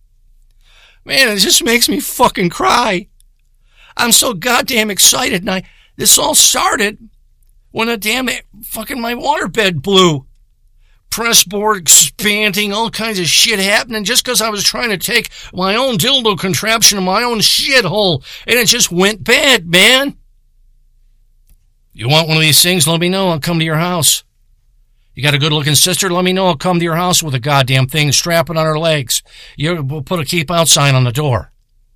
Man, it just makes me fucking cry. I'm so goddamn excited, and this all started when my waterbed blew. Press board expanding, all kinds of shit happening just because I was trying to take my own dildo contraption in my own shithole, and it just went bad, man. You want one of these things? Let me know. I'll come to your house. You got a good-looking sister? Let me know. I'll come to your house with a goddamn thing, strap it on her legs. We'll put a keep out sign on the door.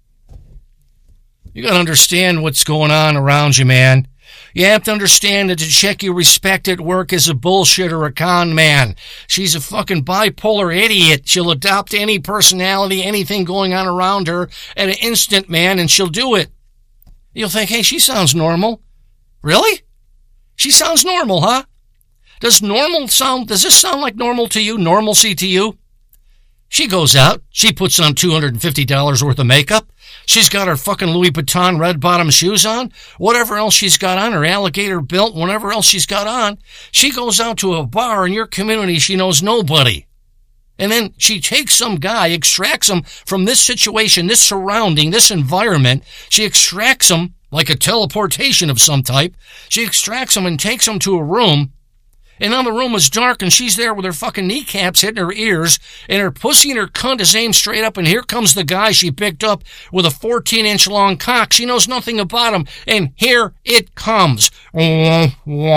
You got to understand what's going on around you, man. You have to understand that the chick you respect at work is a bullshitter, a con man. She's a fucking bipolar idiot. She'll adopt any personality, anything going on around her at an instant, man, and she'll do it. You'll think, hey, she sounds normal. Really? She sounds normal, huh? Does this sound like normal to you? Normalcy to you? She goes out. She puts on $250 worth of makeup. She's got her fucking Louis Vuitton red bottom shoes on. Whatever else she's got on, her alligator belt, whatever else she's got on. She goes out to a bar in your community. She knows nobody. And then she takes some guy, extracts him from this situation, this surrounding, this environment. She extracts him like a teleportation of some type. She extracts him and takes him to a room. And now the room is dark, and she's there with her fucking kneecaps hitting her ears, and her pussy and her cunt is aimed straight up, and here comes the guy she picked up with a 14-inch long cock. She knows nothing about him, and here it comes. Does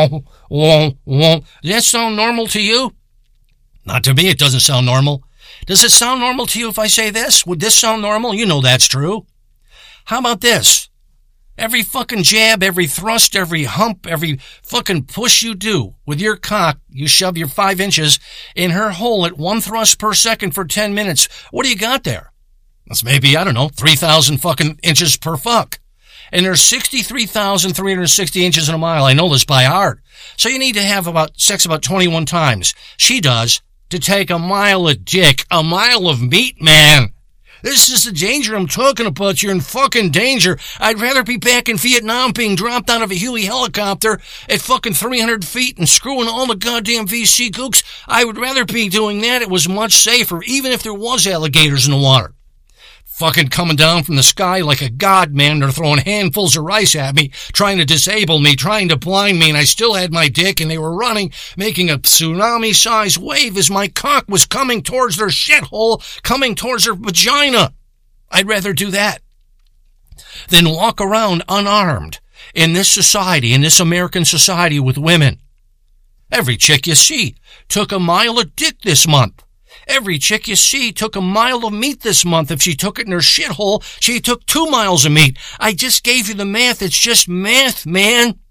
that sound normal to you? Not to me, it doesn't sound normal. Does it sound normal to you if I say this? Would this sound normal? You know that's true. How about this? Every fucking jab, every thrust, every hump, every fucking push you do with your cock, you shove your 5 inches in her hole at 1 thrust per second for 10 minutes. What do you got there? That's maybe, 3,000 fucking inches per fuck. And there's 63,360 inches in a mile. I know this by heart. So you need to have sex about 21 times. She does, to take a mile of dick, a mile of meat, man. This is the danger I'm talking about. You're in fucking danger. I'd rather be back in Vietnam being dropped out of a Huey helicopter at fucking 300 feet and screwing all the goddamn VC gooks. I would rather be doing that. It was much safer, even if there was alligators in the water. Fucking coming down from the sky like a god, man. They're throwing handfuls of rice at me, trying to disable me, trying to blind me, and I still had my dick, and they were running, making a tsunami-sized wave as my cock was coming towards their shithole, coming towards their vagina. I'd rather do that than walk around unarmed in this society, in this American society with women. Every chick you see took a mile of dick this month. Every chick you see took a mile of meat this month. If she took it in her shithole, she took 2 miles of meat. I just gave you the math. It's just math, man.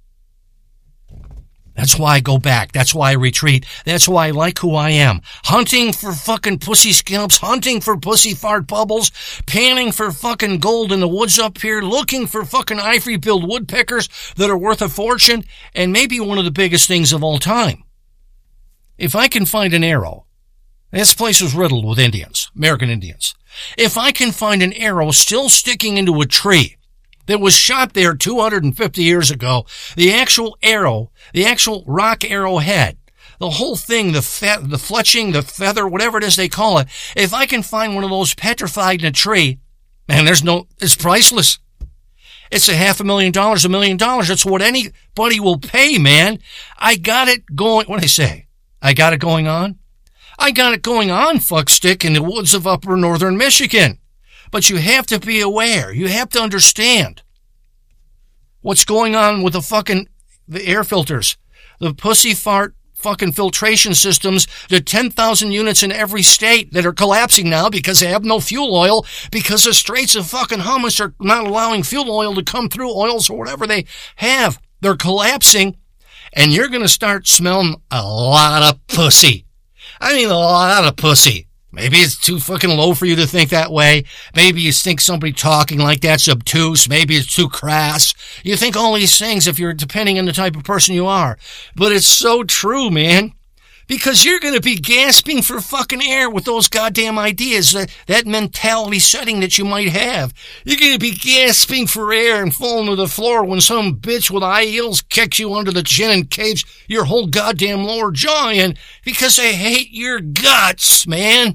That's why I go back. That's why I retreat. That's why I like who I am. Hunting for fucking pussy scalps, hunting for pussy fart bubbles, panning for fucking gold in the woods up here, looking for fucking ivory-billed woodpeckers that are worth a fortune, and maybe one of the biggest things of all time. If I can find an arrow, this place is riddled with Indians, American Indians. If I can find an arrow still sticking into a tree that was shot there 250 years ago, the actual arrow, the actual rock arrowhead, the whole thing, the fletching, the feather, whatever it is they call it, if I can find one of those petrified in a tree, man, it's priceless. It's $500,000, $1 million. It's what anybody will pay, man. I got it going, what did I say? I got it going on? I got it going on, fuckstick, in the woods of upper northern Michigan. But you have to be aware. You have to understand what's going on with the air filters, the pussy fart fucking filtration systems, the 10,000 units in every state that are collapsing now because they have no fuel oil, because the Straits of fucking Hormuz are not allowing fuel oil to come through, oils or whatever they have. They're collapsing, and you're going to start smelling a lot of pussy. I mean, a lot of pussy. Maybe it's too fucking low for you to think that way. Maybe you think somebody talking like that's obtuse. Maybe it's too crass. You think all these things if you're depending on the type of person you are. But it's so true, man. Because you're going to be gasping for fucking air with those goddamn ideas, that mentality setting that you might have. You're going to be gasping for air and falling to the floor when some bitch with high heels kicks you under the chin and caves your whole goddamn lower jaw in because they hate your guts, man.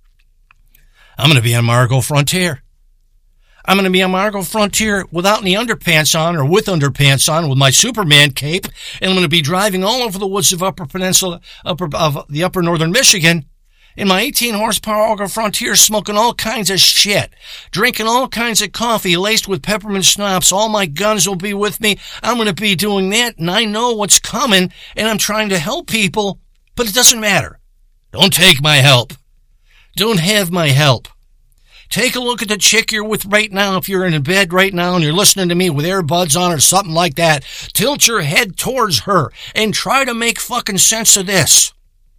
I'm going to be on Margot Frontier. I'm going to be on Margot Frontier without any underpants on or with underpants on with my Superman cape, and I'm going to be driving all over the woods of the upper northern Michigan in my 18 horsepower Margot Frontier, smoking all kinds of shit, drinking all kinds of coffee laced with peppermint schnapps. All my guns will be with me. I'm going to be doing that, and I know what's coming, and I'm trying to help people, but it doesn't matter. Don't take my help. Don't have my help. Take a look at the chick you're with right now. If you're in bed right now and you're listening to me with earbuds on or something like that, tilt your head towards her and try to make fucking sense of this.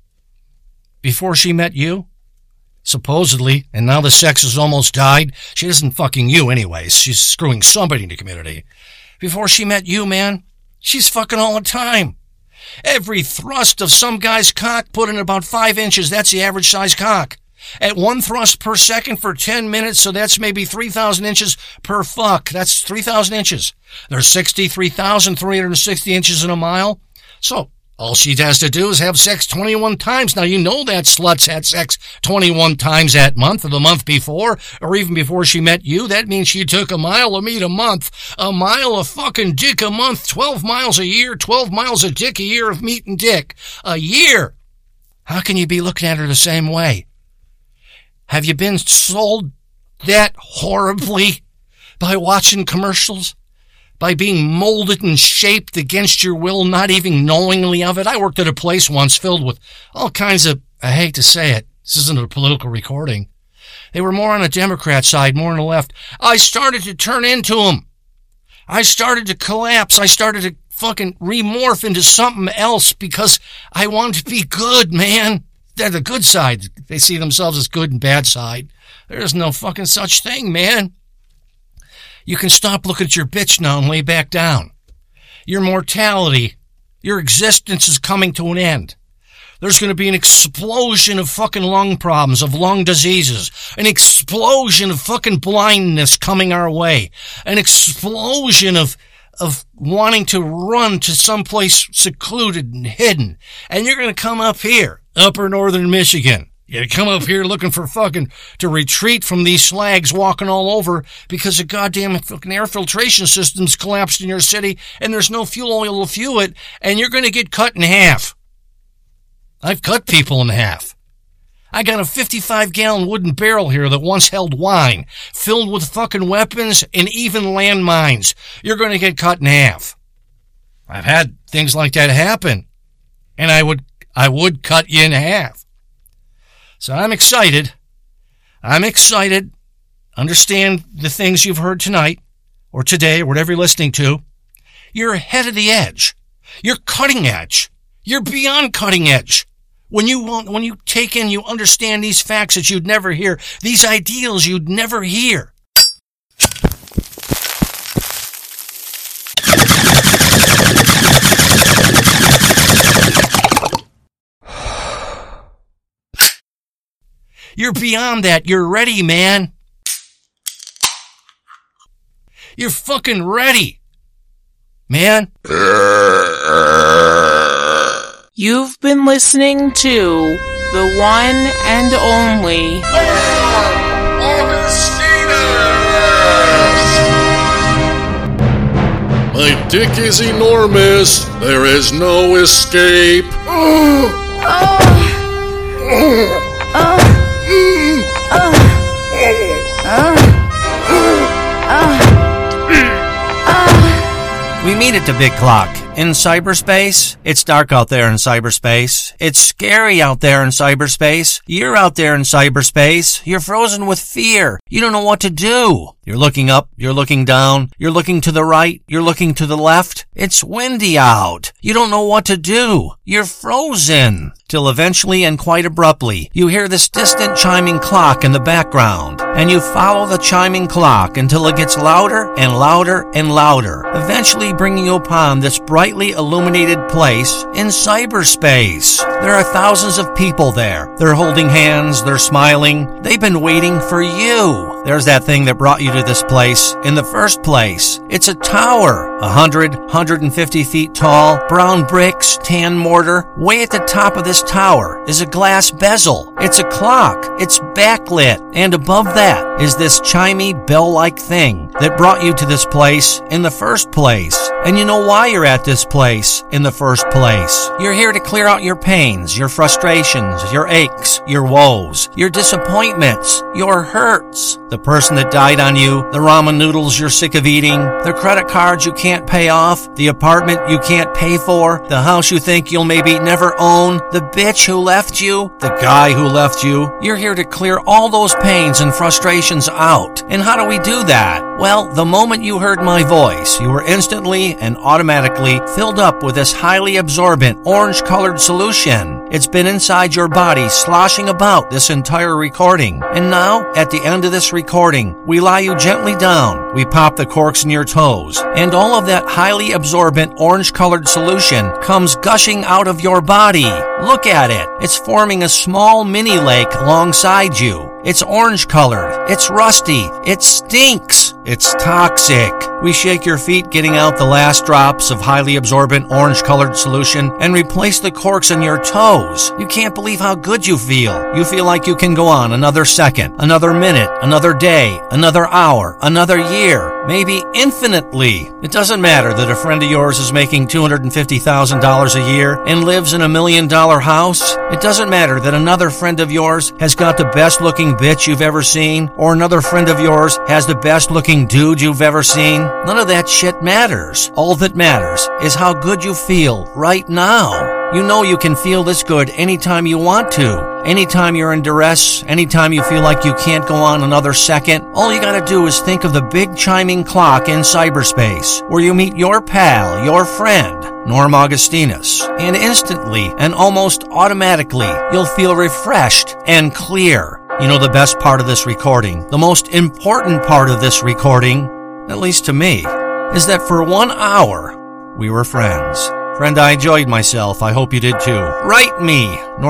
Before she met you, supposedly, and now the sex has almost died, she isn't fucking you anyways. She's screwing somebody in the community. Before she met you, man, she's fucking all the time. Every thrust of some guy's cock put in about 5 inches. That's the average size cock. At 1 thrust per second for 10 minutes, so that's maybe 3,000 inches per fuck. That's 3,000 inches. There's 63,360 inches in a mile. So all she has to do is have sex 21 times. Now, you know that slut's had sex 21 times that month or the month before, or even before she met you. That means she took a mile of meat a month, a mile of fucking dick a month, 12 miles a year, 12 miles of dick a year of meat and dick a year. How can you be looking at her the same way? Have you been sold that horribly by watching commercials? By being molded and shaped against your will, not even knowingly of it? I worked at a place once filled with all kinds of, I hate to say it, this isn't a political recording. They were more on the Democrat side, more on the left. I started to turn into them. I started to collapse. I started to fucking remorph into something else because I wanted to be good, man. They're the good side. They see themselves as good and bad side. There's no fucking such thing, man. You can stop looking at your bitch now and lay back down. Your mortality, your existence is coming to an end. There's going to be an explosion of fucking lung problems, of lung diseases, an explosion of fucking blindness coming our way, an explosion of wanting to run to someplace secluded and hidden. And you're going to come up here, upper northern Michigan. You come up here looking for fucking to retreat from these slags walking all over because the goddamn fucking air filtration system's collapsed in your city and there's no fuel oil to fuel it, and you're going to get cut in half. I've cut people in half. I got a 55-gallon wooden barrel here that once held wine, filled with fucking weapons and even landmines. You're going to get cut in half. I've had things like that happen. and I would cut you in half. So I'm excited. Understand the things you've heard tonight, or today, or whatever you're listening to. You're ahead of the edge. You're cutting edge. You're beyond cutting edge. When you take in, you understand these facts that you'd never hear, these ideals you'd never hear. You're beyond that. You're ready, man. You're fucking ready, man. You've been listening to the one and only My dick is enormous. There is no escape. We meet at the big clock. In cyberspace, it's dark out there in cyberspace. It's scary out there in cyberspace. You're out there in cyberspace. You're frozen with fear. You don't know what to do. You're looking up. You're looking down. You're looking to the right. You're looking to the left. It's windy out. You don't know what to do. You're frozen. Till eventually and quite abruptly, you hear this distant chiming clock in the background, and you follow the chiming clock until it gets louder and louder and louder, eventually bringing you upon this brightly illuminated place in cyberspace. There are thousands of people there. They're holding hands, they're smiling. They've been waiting for you. There's that thing that brought you to this place in the first place. It's a tower, 150 feet tall, brown bricks, tan mortar. Way at the top of this tower is a glass bezel. It's a clock. It's backlit. And above that is this chimey bell-like thing that brought you to this place in the first place. And you know why you're at this place in the first place. You're here to clear out your pains, your frustrations, your aches, your woes, your disappointments, your hurts. The person that died on you, the ramen noodles you're sick of eating, the credit cards you can't pay off, the apartment you can't pay for, the house you think you'll maybe never own, the bitch who left you, the guy who left you. You're here to clear all those pains and frustrations out. And how do we do that? Well, the moment you heard my voice, you were instantly and automatically filled up with this highly absorbent orange-colored solution. It's been inside your body sloshing about this entire recording. And now, at the end of this recording, we lie you gently down, we pop the corks in your toes, and all of that highly absorbent orange-colored solution comes gushing out of your body. Look at it. It's forming a small mini lake alongside you. It's orange-colored. It's rusty. It stinks. It's toxic. We shake your feet, getting out the last drops of highly absorbent orange-colored solution, and replace the corks in your toes. You can't believe how good you feel. You feel like you can go on another second, another minute, another day, another hour, another year, maybe infinitely. It doesn't matter that a friend of yours is making $250,000 a year and lives in $1 million house. It doesn't matter that another friend of yours has got the best-looking bitch you've ever seen, or another friend of yours has the best-looking dude you've ever seen. None of that shit matters. All that matters is how good you feel right now. You know you can feel this good anytime you want to. Anytime you're in duress, anytime you feel like you can't go on another second, all you gotta do is think of the big chiming clock in cyberspace, where you meet your pal, your friend, Norm Augustinus, and instantly and almost automatically, you'll feel refreshed and clear. You know the best part of this recording, the most important part of this recording, at least to me, is that for 1 hour, we were friends. Friend, I enjoyed myself. I hope you did too. Write me,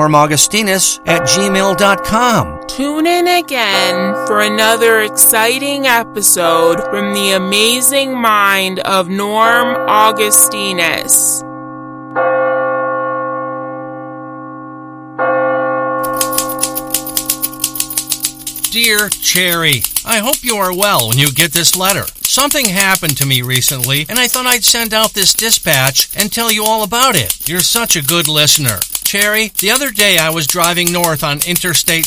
normaugustinus@gmail.com. Tune in again for another exciting episode from the amazing mind of Norm Augustinus. Dear Cherry, I hope you are well when you get this letter. Something happened to me recently, and I thought I'd send out this dispatch and tell you all about it. You're such a good listener. Cherry, the other day I was driving north on Interstate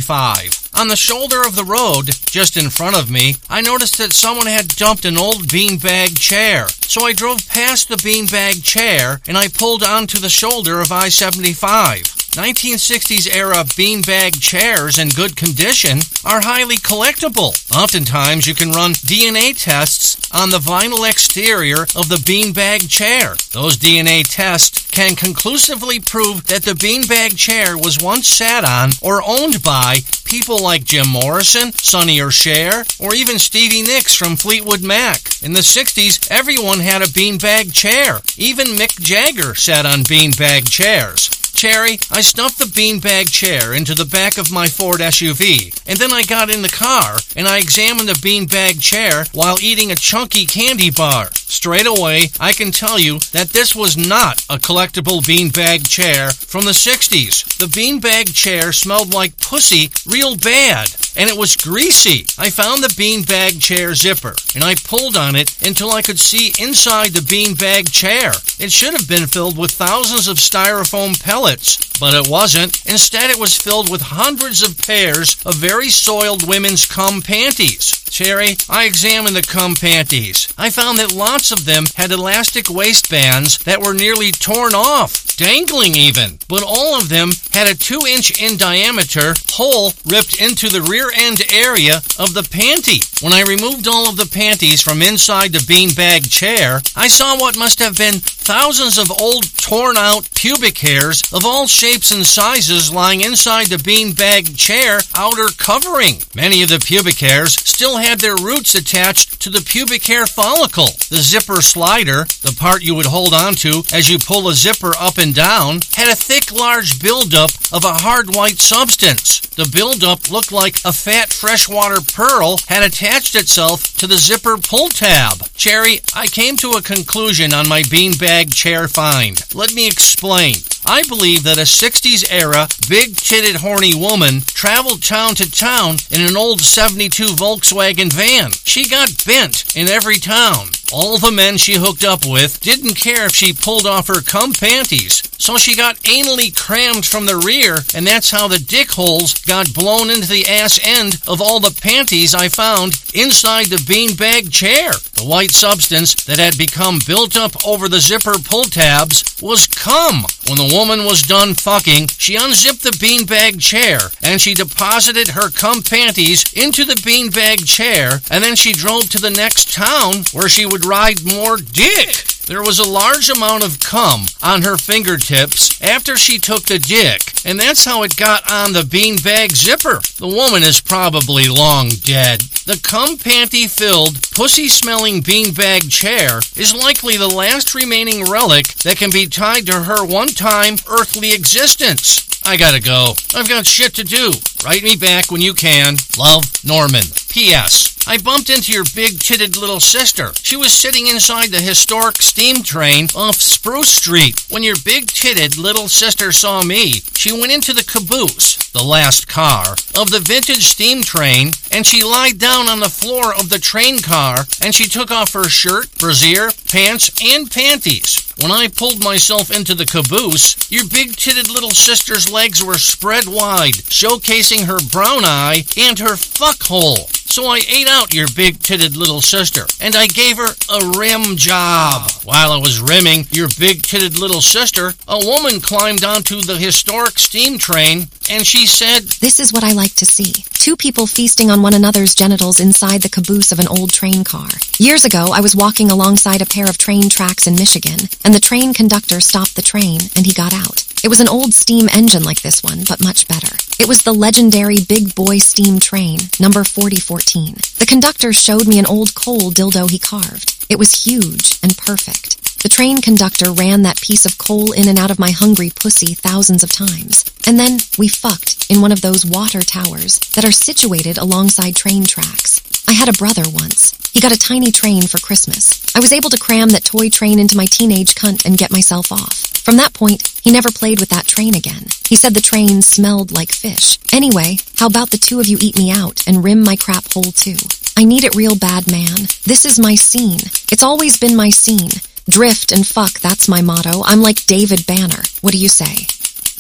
75. On the shoulder of the road, just in front of me, I noticed that someone had dumped an old beanbag chair. So I drove past the beanbag chair and I pulled onto the shoulder of I-75. 1960s era beanbag chairs in good condition are highly collectible. Oftentimes you can run DNA tests on the vinyl exterior of the beanbag chair. Those DNA tests can conclusively prove that the beanbag chair was once sat on or owned by people like Jim Morrison, Sonny or Cher, or even Stevie Nicks from Fleetwood Mac. In the 60s, everyone had a beanbag chair. Even Mick Jagger sat on beanbag chairs. Cherry, I stuffed the beanbag chair into the back of my Ford SUV, and then I got in the car and I examined the beanbag chair while eating a chunky candy bar. Straight away, I can tell you that this was not a collectible beanbag chair from the 60s. The beanbag chair smelled like pussy real bad, and it was greasy. I found the beanbag chair zipper, and I pulled on it until I could see inside the beanbag chair. It should have been filled with thousands of styrofoam pellets, but it wasn't. Instead, it was filled with hundreds of pairs of very soiled women's cum panties. Cherry, I examined the cum panties. I found that lots of them had elastic waistbands that were nearly torn off, dangling even, but all of them had a 2-inch in diameter hole ripped into the rear end area of the panty. When I removed all of the panties from inside the beanbag chair, I saw what must have been thousands of old torn out pubic hairs of all shapes and sizes lying inside the beanbag chair outer covering. Many of the pubic hairs still had their roots attached to the pubic hair follicle. The zipper slider, the part you would hold onto as you pull a zipper up and down, had a thick, large buildup of a hard white substance. The buildup looked like a fat freshwater pearl had attached itself to the zipper pull tab. Cherry, I came to a conclusion on my beanbag chair find. Let me explain. I believe that a 60s era, big-titted, horny woman traveled town to town in an old 72 Volkswagen van. She got bent in every town. All the men she hooked up with didn't care if she pulled off her cum panties, so she got anally crammed from the rear, and that's how the dick holes got blown into the ass end of all the panties I found inside the beanbag chair. The white substance that had become built up over the zipper pull tabs was cum. When the woman was done fucking, she unzipped the beanbag chair, and she deposited her cum panties into the beanbag chair, and then she drove to the next town where she would ride more dick. There was a large amount of cum on her fingertips after she took the dick, and that's how it got on the beanbag zipper. The woman is probably long dead. The cum panty-filled, pussy-smelling beanbag chair is likely the last remaining relic that can be tied to her one-time earthly existence. I gotta go. I've got shit to do. Write me back when you can. Love, Norman. P.S. I bumped into your big-titted little sister. She was sitting inside the historic steam train off Spruce Street. When your big-titted little sister saw me, she went into the caboose, the last car, of the vintage steam train, and she lied down on the floor of the train car, and she took off her shirt, brassiere, pants, and panties. When I pulled myself into the caboose, your big-titted little sister's legs were spread wide, showcasing her brown eye and her fuckhole. So I ate out your big-titted little sister, and I gave her a rim job. While I was rimming your big-titted little sister, a woman climbed onto the historic steam train, and she said, "This is what I like to see. Two people feasting on one another's genitals inside the caboose of an old train car. Years ago, I was walking alongside a pair of train tracks in Michigan, and the train conductor stopped the train, and he got out. It was an old steam engine like this one, but much better. It was the legendary Big Boy Steam Train, number 4014. The conductor showed me an old coal dildo he carved. It was huge and perfect. The train conductor ran that piece of coal in and out of my hungry pussy thousands of times. And then we fucked in one of those water towers that are situated alongside train tracks. I had a brother once. He got a tiny train for Christmas. I was able to cram that toy train into my teenage cunt and get myself off. From that point, he never played with that train again. He said the train smelled like fish. Anyway, how about the two of you eat me out and rim my crap hole too? I need it real bad, man. This is my scene. It's always been my scene. Drift and fuck, that's my motto. I'm like David Banner. What do you say?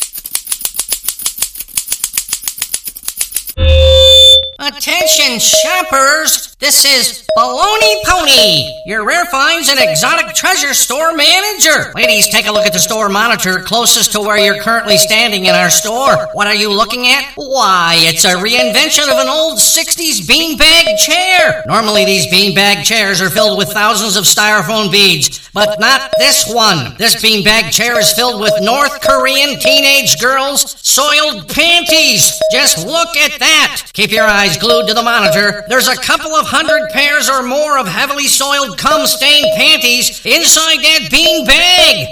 Attention shoppers, this is Baloney Pony, your rare finds and exotic treasure store manager. Ladies, take a look at the store monitor closest to where you're currently standing in our store. What are you looking at? Why, it's a reinvention of an old 60s beanbag chair. Normally these beanbag chairs are filled with thousands of styrofoam beads, but not this one. This beanbag chair is filled with North Korean teenage girls' soiled panties. Just look at that. Keep your eyes glued to the monitor. There's a couple of hundred pairs or more of heavily soiled cum-stained panties inside that beanbag.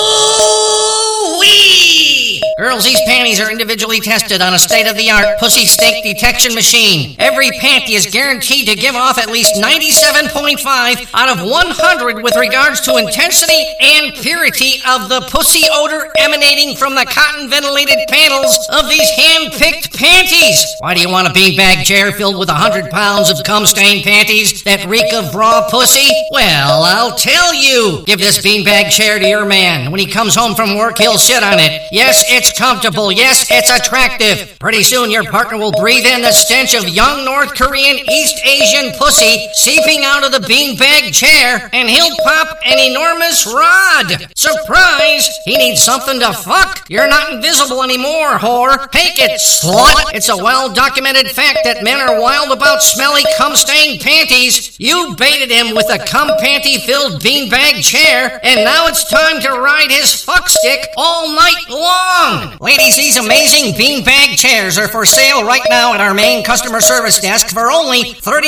Ooh-wee! Girls, these panties are individually tested on a state-of-the-art pussy stink detection machine. Every panty is guaranteed to give off at least 97.5 out of 100 with regards to intensity and purity of the pussy odor emanating from the cotton-ventilated panels of these hand-picked panties. Why do you want a beanbag chair filled with 100 pounds of cum-stained panties that reek of raw pussy? Well, I'll tell you. Give this beanbag chair to your man. When he comes home from work, he'll sit on it. Yes, it's comfortable. Yes, it's attractive. Pretty soon your partner will breathe in the stench of young North Korean East Asian pussy seeping out of the beanbag chair, and he'll pop an enormous rod. Surprise! He needs something to fuck. You're not invisible anymore, whore. Take it, slut. It's a well-documented fact that men are wild about smelly cum-stained panties. You baited him with a cum-panty-filled beanbag chair, and now it's time to ride his fuck stick all night long. Ladies, these amazing beanbag chairs are for sale right now at our main customer service desk for only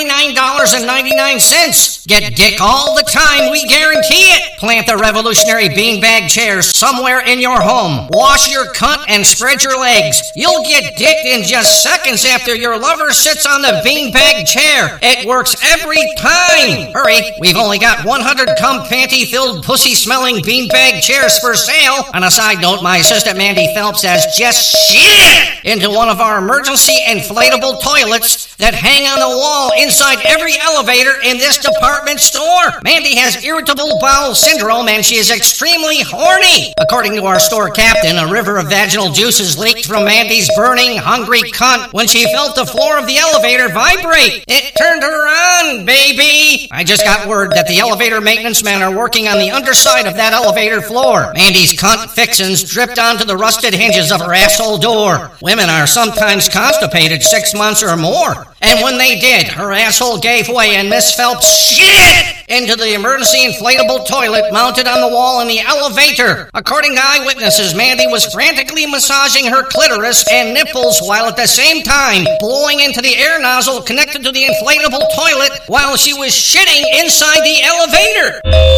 $39.99. Get dick all the time, we guarantee it. Plant the revolutionary beanbag chairs somewhere in your home. Wash your cunt and spread your legs. You'll get dicked in just seconds after your lover sits on the beanbag chair. It works every time. Hurry, we've only got 100 cum-panty-filled pussy-smelling beanbag chairs for sale. On a side note, my assistant Mandy Phelps has just shit into one of our emergency inflatable toilets that hang on the wall inside every elevator in this department store. Mandy has irritable bowel syndrome and she is extremely horny. According to our store captain, a river of vaginal juices leaked from Mandy's burning, hungry cunt when she felt the floor of the elevator vibrate. It turned her on, baby. I just got word that the elevator maintenance men are working on the underside of that elevator floor. Mandy's cunt fixins dripped onto the rusted hinges of her asshole door. Women are sometimes constipated 6 months or more. And when they did, her asshole gave way and Miss Phelps shit into the emergency inflatable toilet mounted on the wall in the elevator. According to eyewitnesses, Mandy was frantically massaging her clitoris and nipples while at the same time blowing into the air nozzle connected to the inflatable toilet while she was shitting inside the elevator.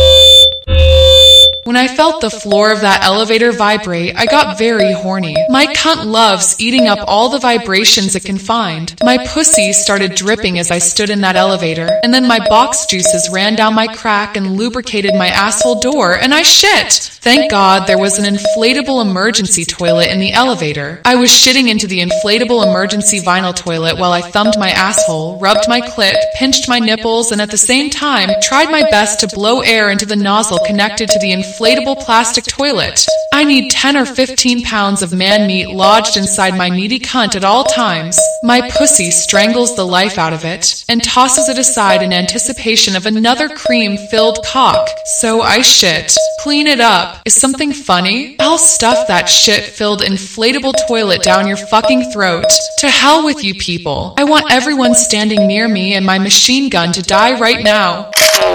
When I felt the floor of that elevator vibrate, I got very horny. My cunt loves eating up all the vibrations it can find. My pussy started dripping as I stood in that elevator, and then my box juices ran down my crack and lubricated my asshole door, and I shit. Thank God there was an inflatable emergency toilet in the elevator. I was shitting into the inflatable emergency vinyl toilet while I thumbed my asshole, rubbed my clit, pinched my nipples, and at the same time, tried my best to blow air into the nozzle connected to the inflatable plastic toilet. I need 10 or 15 pounds of man meat lodged inside my meaty cunt at all times. My pussy strangles the life out of it and tosses it aside in anticipation of another cream-filled cock. So I shit. Clean it up. Is something funny? I'll stuff that shit-filled inflatable toilet down your fucking throat. To hell with you people. I want everyone standing near me and my machine gun to die right now.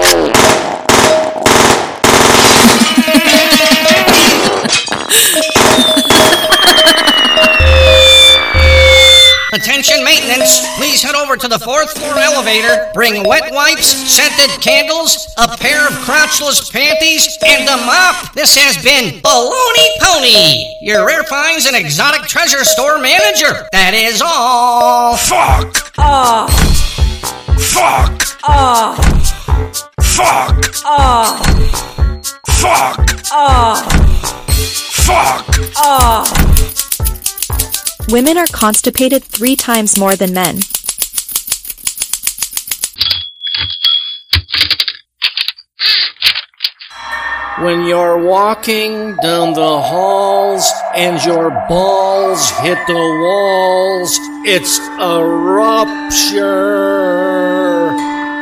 Attention maintenance, please head over to the 4th floor elevator, bring wet wipes, scented candles, a pair of crotchless panties, and a mop. This has been Baloney Pony, your rare finds and exotic treasure store manager. That is all. Fuck! Fuck! Fuck! Fuck! Women are constipated 3 times more than men. When you're walking down the halls and your balls hit the walls, it's a rupture.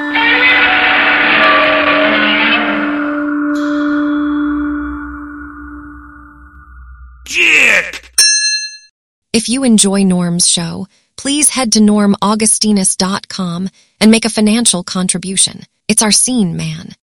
Jick! If you enjoy Norm's show, please head to normaugustinus.com and make a financial contribution. It's our scene man.